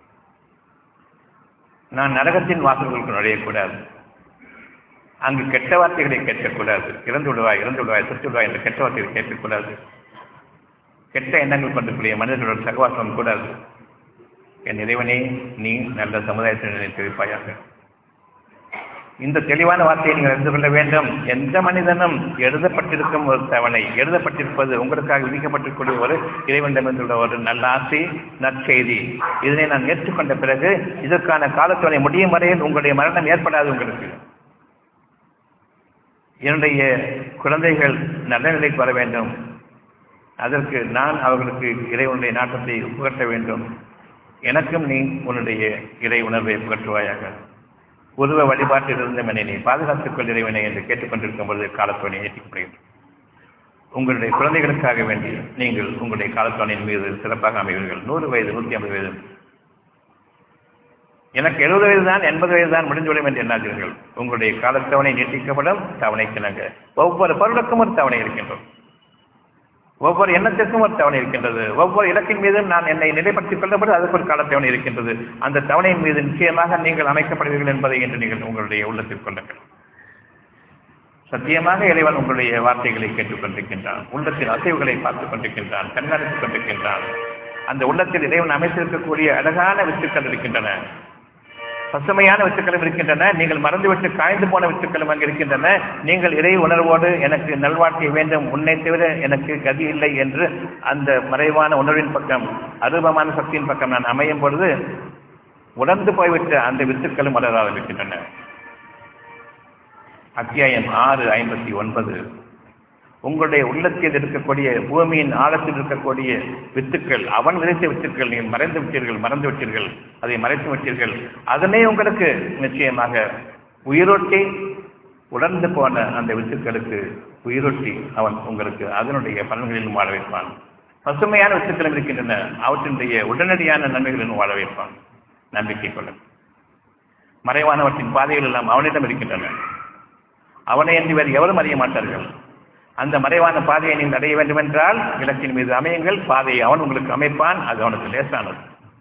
நான் நரகத்தின் வாசல்களுக்கு நுழையக்கூடாது. அங்கு கெட்ட வார்த்தைகளை கேட்கக்கூடாது. இறந்து விடுவாய், சுற்றி விடுவாய் என்ற கெட்ட வார்த்தைகளை கேட்கக்கூடாது. கெட்ட எண்ணங்கள் கொண்டிருக்கிற மனிதர்களோட சகவாசம் கூடாது. என் இறைவனே, நீ நல்ல சமுதாயத்தை நினைத்து வைப்பாயாக. இந்த தெளிவான வார்த்தையை நீங்கள் அறிந்து கொள்ள வேண்டும். எந்த மனிதனும் எழுதப்பட்டிருக்கும் ஒரு தவணை, எழுதப்பட்டிருப்பது உங்களுக்காக விதிக்கப்பட்டிருக்கூடிய ஒரு இறைவனிடமிருந்துள்ள ஒரு நல்ல ஆசை, நற்செய்தி. இதனை நான் ஏற்றுக்கொண்ட பிறகு இதற்கான காலத்தவணை முடியும் வரையில் உங்களுடைய மரணம் ஏற்படாது. உங்களுக்கு என்னுடைய குழந்தைகள் நல்ல நிலைக்கு வர வேண்டும். அதற்கு நான் அவர்களுக்கு இறைவனுடைய நாட்டத்தை புகட்ட வேண்டும். எனக்கும் நீ உன்னுடைய இறை உணர்வை புகட்டுவாயாக. உருவ வழிபாட்டில் இருந்த என்னை நீ பாதுகாத்துக் கொள் இறைவனை என்று கேட்டுக்கொண்டிருக்கும் பொழுது காலத்தோணை ஏற்றிக்கப்படுகிறது. உங்களுடைய குழந்தைகளுக்காக வேண்டி நீங்கள் உங்களுடைய காலத்தோணையின் மீது சிறப்பாக அமைவீர்கள். 100 வயது, 150 வயது, எனக்கு 70 வயது தான், 80 வயது தான் முடிந்துவிடும் என்று எண்ணாதீர்கள். உங்களுடைய காலத்தவணை நீட்டிக்கப்படும். தவணைக்கிணங்க ஒவ்வொரு பொருளுக்கும் ஒரு தவணை இருக்கின்றது. ஒவ்வொரு எண்ணத்திற்கும் ஒரு தவணை இருக்கின்றது. ஒவ்வொரு இலக்கின் மீதும் நான் என்னை நிலைப்படுத்திக் கொள்ளப்பட்டு அதற்கு ஒரு காலத்தவணை இருக்கின்றது. அந்த தவணையின் மீது நிச்சயமாக நீங்கள் அமைக்கப்படுவீர்கள் என்பதை என்று நீங்கள் உங்களுடைய உள்ளத்தில் கொள்ளுங்கள். சத்தியமாக இறைவன் உங்களுடைய வார்த்தைகளை கேட்டுக் கொண்டிருக்கின்றான். உள்ளத்தின் அசைவுகளை பார்த்துக் கொண்டிருக்கின்றான், கண்காணித்துக் கொண்டிருக்கின்றான். அந்த உள்ளத்தில் இறைவன் அமைத்திருக்கக்கூடிய அழகான வித்துக்கள் இருக்கின்றன, பசுமையான வித்துக்களும் இருக்கின்றன. நீங்கள் மறந்துவிட்டு காய்ந்து போன வித்துக்களும் அங்கு இருக்கின்றன. நீங்கள் இறை உணர்வோடு எனக்கு நல்வாழ்க்கை வேண்டும், உன்னை தவிர எனக்கு கதி இல்லை என்று அந்த மறைவான உணர்வின் பக்கம், அரூபமான சக்தியின் பக்கம் நான் அமையும் பொழுது உணர்ந்து போய்விட்ட அந்த வித்துக்களும் வளர ஆரம்பிக்கின்றன. அத்தியாயம் 6:59. உங்களுடைய உள்ளத்தில் இருக்கக்கூடிய பூமியின் ஆழத்தில் இருக்கக்கூடிய வித்துக்கள், அவன் விதைத்த வித்துக்கள், நீங்கள் மறந்து விட்டீர்கள், அதை மறைத்து விட்டீர்கள். அதனை உங்களுக்கு நிச்சயமாக உயிரொட்டி உணர்ந்து போன அந்த வித்துக்களுக்கு உயிரொட்டி அவன் உங்களுக்கு அதனுடைய பலன்களிலும் வாழ வைப்பான். பசுமையான வித்துக்களும் இருக்கின்றன, அவற்றினுடைய உடனடியான நன்மைகளிலும் வாழ வைப்பான். நம்பிக்கை கொள்ள. மறைவானவற்றின் பாதைகள் எல்லாம் அவனிடம் இருக்கின்றன. அவனை என்று வேறு எவரும் அறிய மாட்டார்கள். அந்த மறைவான பாதையை நீங்கள் அடைய வேண்டும் என்றால் இலக்கின் மீது அமையுங்கள். பாதையை அவன் உங்களுக்கு அமைப்பான். அது அவனுக்கு லேசானது.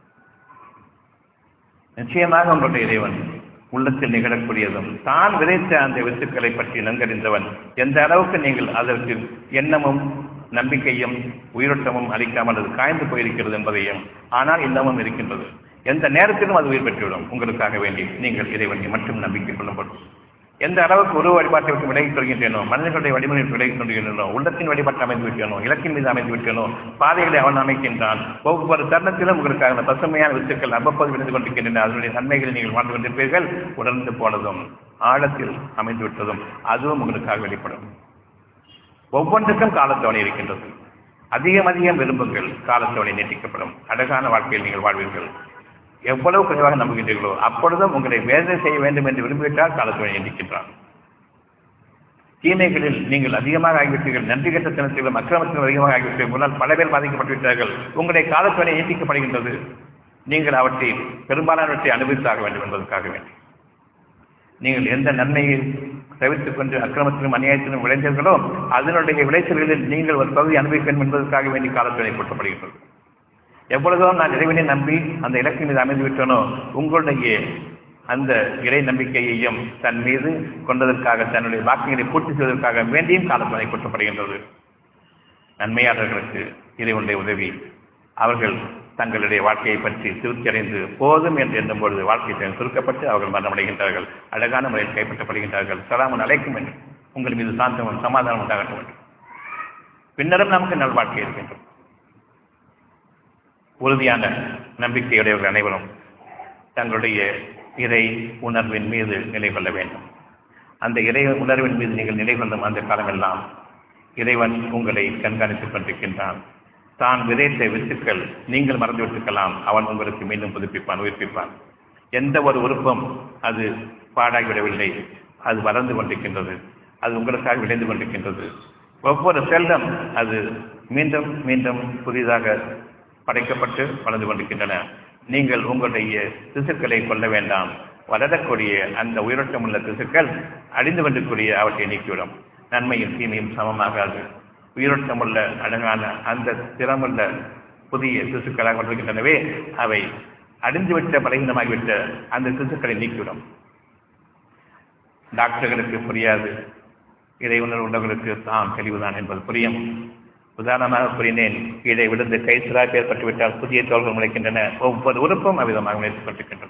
நிச்சயமாக உங்களுடைய இறைவன் உள்ளத்தில் நிகழக்கூடியதும் தான் விதைத்த அந்த வித்துக்களை பற்றி நன்கறிந்தவன். எந்த அளவுக்கு நீங்கள் அதற்கு எண்ணமும் நம்பிக்கையும் உயிரோட்டமும் அளிக்காமல் அது காய்ந்து போயிருக்கிறது என்பதையும், ஆனால் இன்னமும் இருக்கின்றது. எந்த நேரத்திலும் அது உயிர் பெற்றுவிடும். உங்களுக்காக வேண்டி நீங்கள் இறைவனை மட்டும் நம்பிக்கை கொள்ளும்போது எந்த அளவுக்கு உருவ வழிபாட்டிற்கு விலகிக் கொள்கின்றனோ, மனிதர்களுடைய வழிமுறைக்கு விலகிக் கொள்கின்றனோ, உள்ளத்தின் வழிபாட்டை அமைந்து விட்டேனோ, இலக்கின் மீது அமைந்து விட்டேனோ, பாதைகளை அவன் அமைக்கின்றான். ஒவ்வொரு தருணத்திலும் உங்களுக்காக பசுமையான வித்துக்கள் அவ்வப்போது விழுந்து கொண்டிருக்கின்றன. அதனுடைய நன்மைகளை நீங்கள் வாழ்ந்து கொண்டிருப்பீர்கள். உணர்ந்து போனதும் ஆழத்தில் அமைந்து விட்டதும் அதுவும் உங்களுக்காக வெளிப்படும். ஒவ்வொன்றுக்கும் காலத்தவணை இருக்கின்றது. அதிகம் விரும்புங்கள், காலத்தவணை நீட்டிக்கப்படும். அழகான வாழ்க்கையில் நீங்கள் வாழ்வீர்கள். எவ்வளவு குறைவாக நம்புகின்றீர்களோ அப்பொழுதும் உங்களை வேதனை செய்ய வேண்டும் என்று விரும்பிவிட்டால் காலத்தவணை நீட்டிக்கின்றான். தீமைகளில் நீங்கள் அதிகமாக ஆகிவிட்டீர்கள், நன்றி கெட்ட தினத்திலும் அக்கிரமத்திலும் அதிகமாக ஆகிவிட்டீர்கள். முன்னால் பல பேர் பாதிக்கப்பட்டுவிட்டார்கள். உங்களுடைய காலத்தவணை நீட்டிக்கப்படுகின்றது. நீங்கள் அவற்றை பெரும்பாலானவற்றை அனுபவித்தாக வேண்டும் என்பதற்காக வேண்டும். நீங்கள் எந்த நன்மையை தவிர்த்துக் கொண்டு அக்கிரமத்திலும் அநியாயத்திலும் விளைந்தீர்களோ அதனுடைய விளைச்சல்களில் நீங்கள் ஒரு பகுதி அனுபவிக்க வேண்டும் என்பதற்காக வேண்டி காலத்தவணை கொடுக்கப்படுகின்றது. எவ்வளவோ நான் இறைவனை நம்பி அந்த இலக்கின் மீது அமைந்து விட்டனோ உங்களுடைய அந்த இறை நம்பிக்கையையும் தன் மீது கொண்டதற்காக, தன்னுடைய வாக்கியங்களை பூர்த்தி செய்வதற்காக வேண்டியும் காலத்தவணை கொடுக்கப்படுகின்றது. நன்மையாளர்களுக்கு இறைவனுடைய உதவி. அவர்கள் தங்களுடைய வாழ்க்கையை பற்றி திருப்தியடைந்து போதும் என்று எண்ணும் பொழுது வாழ்க்கை சுருக்கப்பட்டு அவர்கள் மரணமடைகின்றார்கள். அழகான முறையில் கைப்பற்றப்படுகின்றார்கள். சலாமுன் அலைக்கும் என்று உங்கள் மீது சாந்தமும் சமாதானம் உண்டாகட்டும் என்று. பின்னரும் நமக்கு நல்வாழ்க்கை இருக்கின்றோம். உறுதியான நம்பிக்கையுடையவர்கள் அனைவரும் தங்களுடைய இறை உணர்வின் மீது நிலை கொள்ள வேண்டும். அந்த இறை உணர்வின் மீது நீங்கள் நிலை கொள்ளும் அந்த காலமெல்லாம் இறைவன் உங்களை கண்காணித்துக் கொண்டிருக்கின்றான். தான் விதைத்த வித்துக்கள் நீங்கள் மறந்துவிட்டுக்கலாம், அவன் உங்களுக்கு மீண்டும் புதுப்பிப்பான், உயிர்ப்பிப்பான். எந்த ஒரு உறுப்பும் அது பாடாகிவிடவில்லை, அது வளர்ந்து கொண்டிருக்கின்றது, அது உங்களுக்காக விளைந்து கொண்டிருக்கின்றது. ஒவ்வொரு செல்லும் அது மீண்டும் மீண்டும் புதிதாக படைக்கப்பட்டு வளர்ந்து கொண்டிருக்கின்றன. நீங்கள் உங்களுடைய திசுக்களை கொள்ள வேண்டாம். வளரக்கூடிய அந்த உயிரோட்டமுள்ள திசுக்கள் அழிந்து கொண்டிருக்கூடிய அவற்றை நீக்கிவிடும். நன்மையும் தீமையும் சமமாகாது. உயிரோட்டமுள்ள அழகான அந்த திறமுள்ள புதிய திசுக்களாக கொண்டிருக்கின்றனவே அவை அழிந்துவிட்ட பலகீனமாகிவிட்ட அந்த திசுக்களை நீக்கிவிடும். டாக்டர்களுக்கு புரியாது, இறை உணர்வு உள்ளவர்களுக்கு தான் தெளிவுதான் என்பது புரியும். உதாரணமாக கூறினேன், கீழே விழுந்து கை சிறாக ஏற்பட்டுவிட்டால் புதிய தோள்கள் முளைக்கின்றன. ஒவ்வொரு உறுப்பும் அவ்விதமாக முளைத்துக் கொண்டிருக்கின்றன.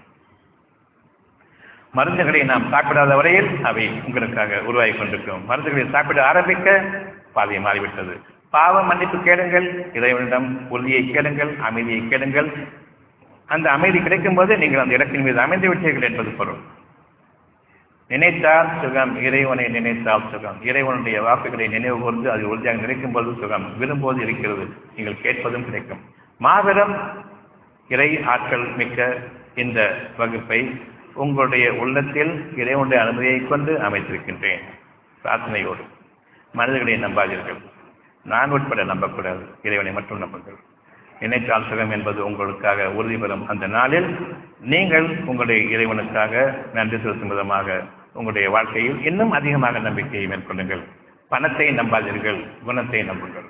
மருந்துகளை நாம் சாப்பிடாத வரையில் அவை உங்களுக்காக உருவாகி கொண்டிருக்கிறோம். மருந்துகளை சாப்பிட ஆரம்பிக்க பாதையை மாறிவிட்டது. பாவ மன்னிப்பு கேளுங்கள், இறைவனிடம் உறுதியை கேளுங்கள், அமைதியை கேளுங்கள். அந்த அமைதி கிடைக்கும் போது நீங்கள் அந்த இடத்தின் மீது அமைந்து விட்டீர்கள் என்பது பொருள். நினைத்தால் சுகம், இறைவனை நினைத்தால் சுகம். இறைவனுடைய வாக்குகளை நினைவு கூர்ந்து அது உறுதியாக நினைக்கும் போது சுகம். விரும்போது இருக்கிறது, நீங்கள் கேட்பதும் கிடைக்கும். மாபெரும் இறை ஆற்றல் மிக்க இந்த வகுப்பை உங்களுடைய உள்ளத்தில் இறைவனுடைய அனுமதியை கொண்டு அமைத்திருக்கின்றேன். பிரார்த்தனையோடு மனிதர்களை நம்பாதீர்கள். நான் உட்பட நம்பக்கூடாது, இறைவனை மட்டும் நம்புங்கள். நினைத்தால் சுகம் என்பது உங்களுக்காக உறுதி பெறும் அந்த நாளில் நீங்கள் உங்களுடைய இறைவனுக்காக நன்றி செலுத்தும் விதமாக உங்களுடைய வாழ்க்கையில் இன்னும் அதிகமாக நம்பிக்கையை மேற்கொள்ளுங்கள். பணத்தை நம்பாதீர்கள், குணத்தை நம்புங்கள்.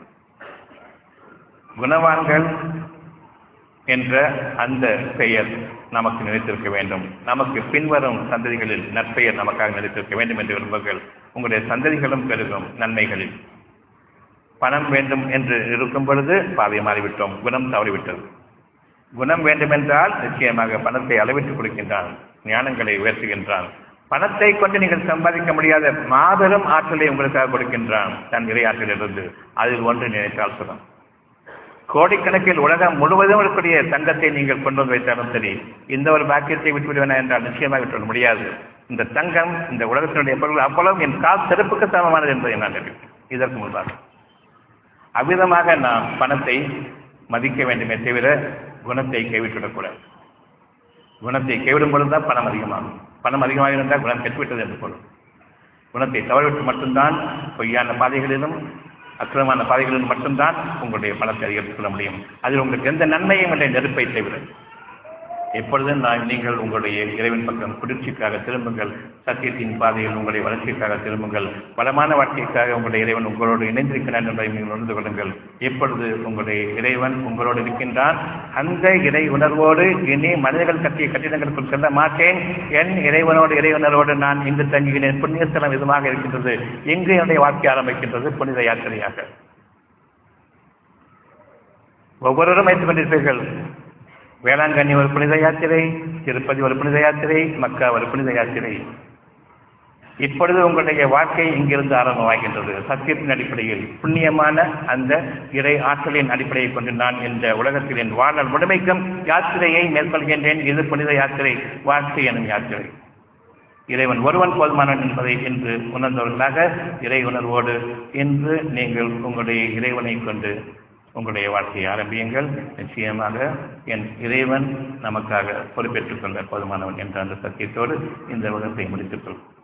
குணவான்கள் என்ற அந்த பெயர் நமக்கு நினைத்திருக்க வேண்டும். நமக்கு பின்வரும் சந்ததிகளில் நற்பெயர் நமக்காக நினைத்திருக்க வேண்டும் என்று விரும்புங்கள். உங்களுடைய சந்ததிகளும் பெருகும் நன்மைகளில். பணம் வேண்டும் என்று இருக்கும் பொழுது பாதை மாறிவிட்டோம், குணம் தவறிவிட்டது. குணம் வேண்டுமென்றால் நிச்சயமாக பணத்தை அளவிட்டுக் கொடுக்கின்றான், ஞானங்களை உயர்த்துகின்றான். பணத்தை கொண்டு நீங்கள் சம்பாதிக்க முடியாத மாபெரும் ஆற்றலை உங்களுக்காக கொடுக்கின்றான் தன் இறை ஆற்றலிலிருந்து. அதில் ஒன்று நினைத்தால் சுகம். கோடிக்கணக்கில் உலகம் முழுவதும் இருக்கக்கூடிய தங்கத்தை நீங்கள் கொண்டு வந்து வைத்தாலும் சரி, இந்த ஒரு பாக்கியத்தை விட்டுவிடுவேனா என்றால் நிச்சயமாக விட்டுவிட முடியாது. இந்த தங்கம், இந்த உலகத்தினுடைய பொருள் அவ்வளவு என் கால் செருப்புக்கு சமமானது என்பதை நான் அறிவித்தேன். இதற்கு முன்பாக அவ்விதமாக நாம் பணத்தை மதிக்க வேண்டுமே தவிர குணத்தை கைவிட்டுவிடக்கூடாது. குணத்தை கைவிடும் பொழுதுதான் பணம் அதிகமாகும். பணம் அதிகமாக இருந்தால் குணம் கெட்டுவிட்டது என்று பொருள். குணத்தை தவறிவிட்டு மட்டும்தான் பொய்யான பாதைகளிலும் அக்கிரமான பாதைகளிலும் மட்டும்தான் உங்களுடைய பணத்தை அதிகரித்துக் கொள்ள முடியும். அதில் உங்களுக்கு எந்த நன்மையும் இல்லை, நெருப்பை தவிர. எப்பொழுதும் நீங்கள் உங்களுடைய இறைவன் பக்கம் குளிர்ச்சிக்காக திரும்புங்கள். சத்தியத்தின் பாதையில் உங்களுடைய வளர்ச்சிக்காக திரும்புங்கள். வளமான வாழ்க்கைக்காக உங்களுடைய இறைவன் உங்களோடு இணைந்திருக்கிறான் என்பதை நீங்கள் உணர்ந்து கொள்ளுங்கள். எப்பொழுது உங்களுடைய இறைவன் உங்களோடு இருக்கின்றான், அந்த இறை உணர்வோடு இனி மனிதர்கள் கட்டிய கட்டிடங்களுக்குள் செல்ல மாட்டேன். என் இறைவனோடு நான் இங்கு தங்குகிறேன். புண்ணியஸ்தலம் விதமாக இருக்கின்றது. எங்கு என்னுடைய வாழ்க்கை ஆரம்பிக்கின்றது? புனித யாத்திரையாக. ஒவ்வொருவரும் வைத்துக் கொண்டிருப்பீர்கள். வேளாங்கண்ணி ஒரு புனித யாத்திரை, திருப்பதி ஒரு புனித யாத்திரை, மக்கா ஒரு புனித யாத்திரை. இப்பொழுது உங்களுடைய வாழ்க்கை இங்கிருந்து ஆரம்பமாகின்றது. சத்தியத்தின் அடிப்படையில் புண்ணியமான அந்த இறை ஆற்றலின் அடிப்படையை கொண்டு நான் இந்த உலகத்தில் என் வாழ்நாள் முழுமைக்கும் யாத்திரையை மேற்கொள்கின்றேன். இது புனித யாத்திரை, வாழ்க்கை எனும் யாத்திரை. இறைவன் ஒருவன் போதுமானவன் என்பதை இன்று உணர்ந்தவர்களாக இறை உணர்வோடு இன்று நீங்கள் உங்களுடைய இறைவனை கொண்டு உங்களுடைய வாழ்க்கையை ஆரம்பியுங்கள். நிச்சயமாக என் இறைவன் நமக்காக பொறுப்பேற்றுக் கொள்ள போதுமானவன் என்ற அந்த சத்தியத்தோடு இந்த உலகத்தை முடித்துக் கொள்வோம்.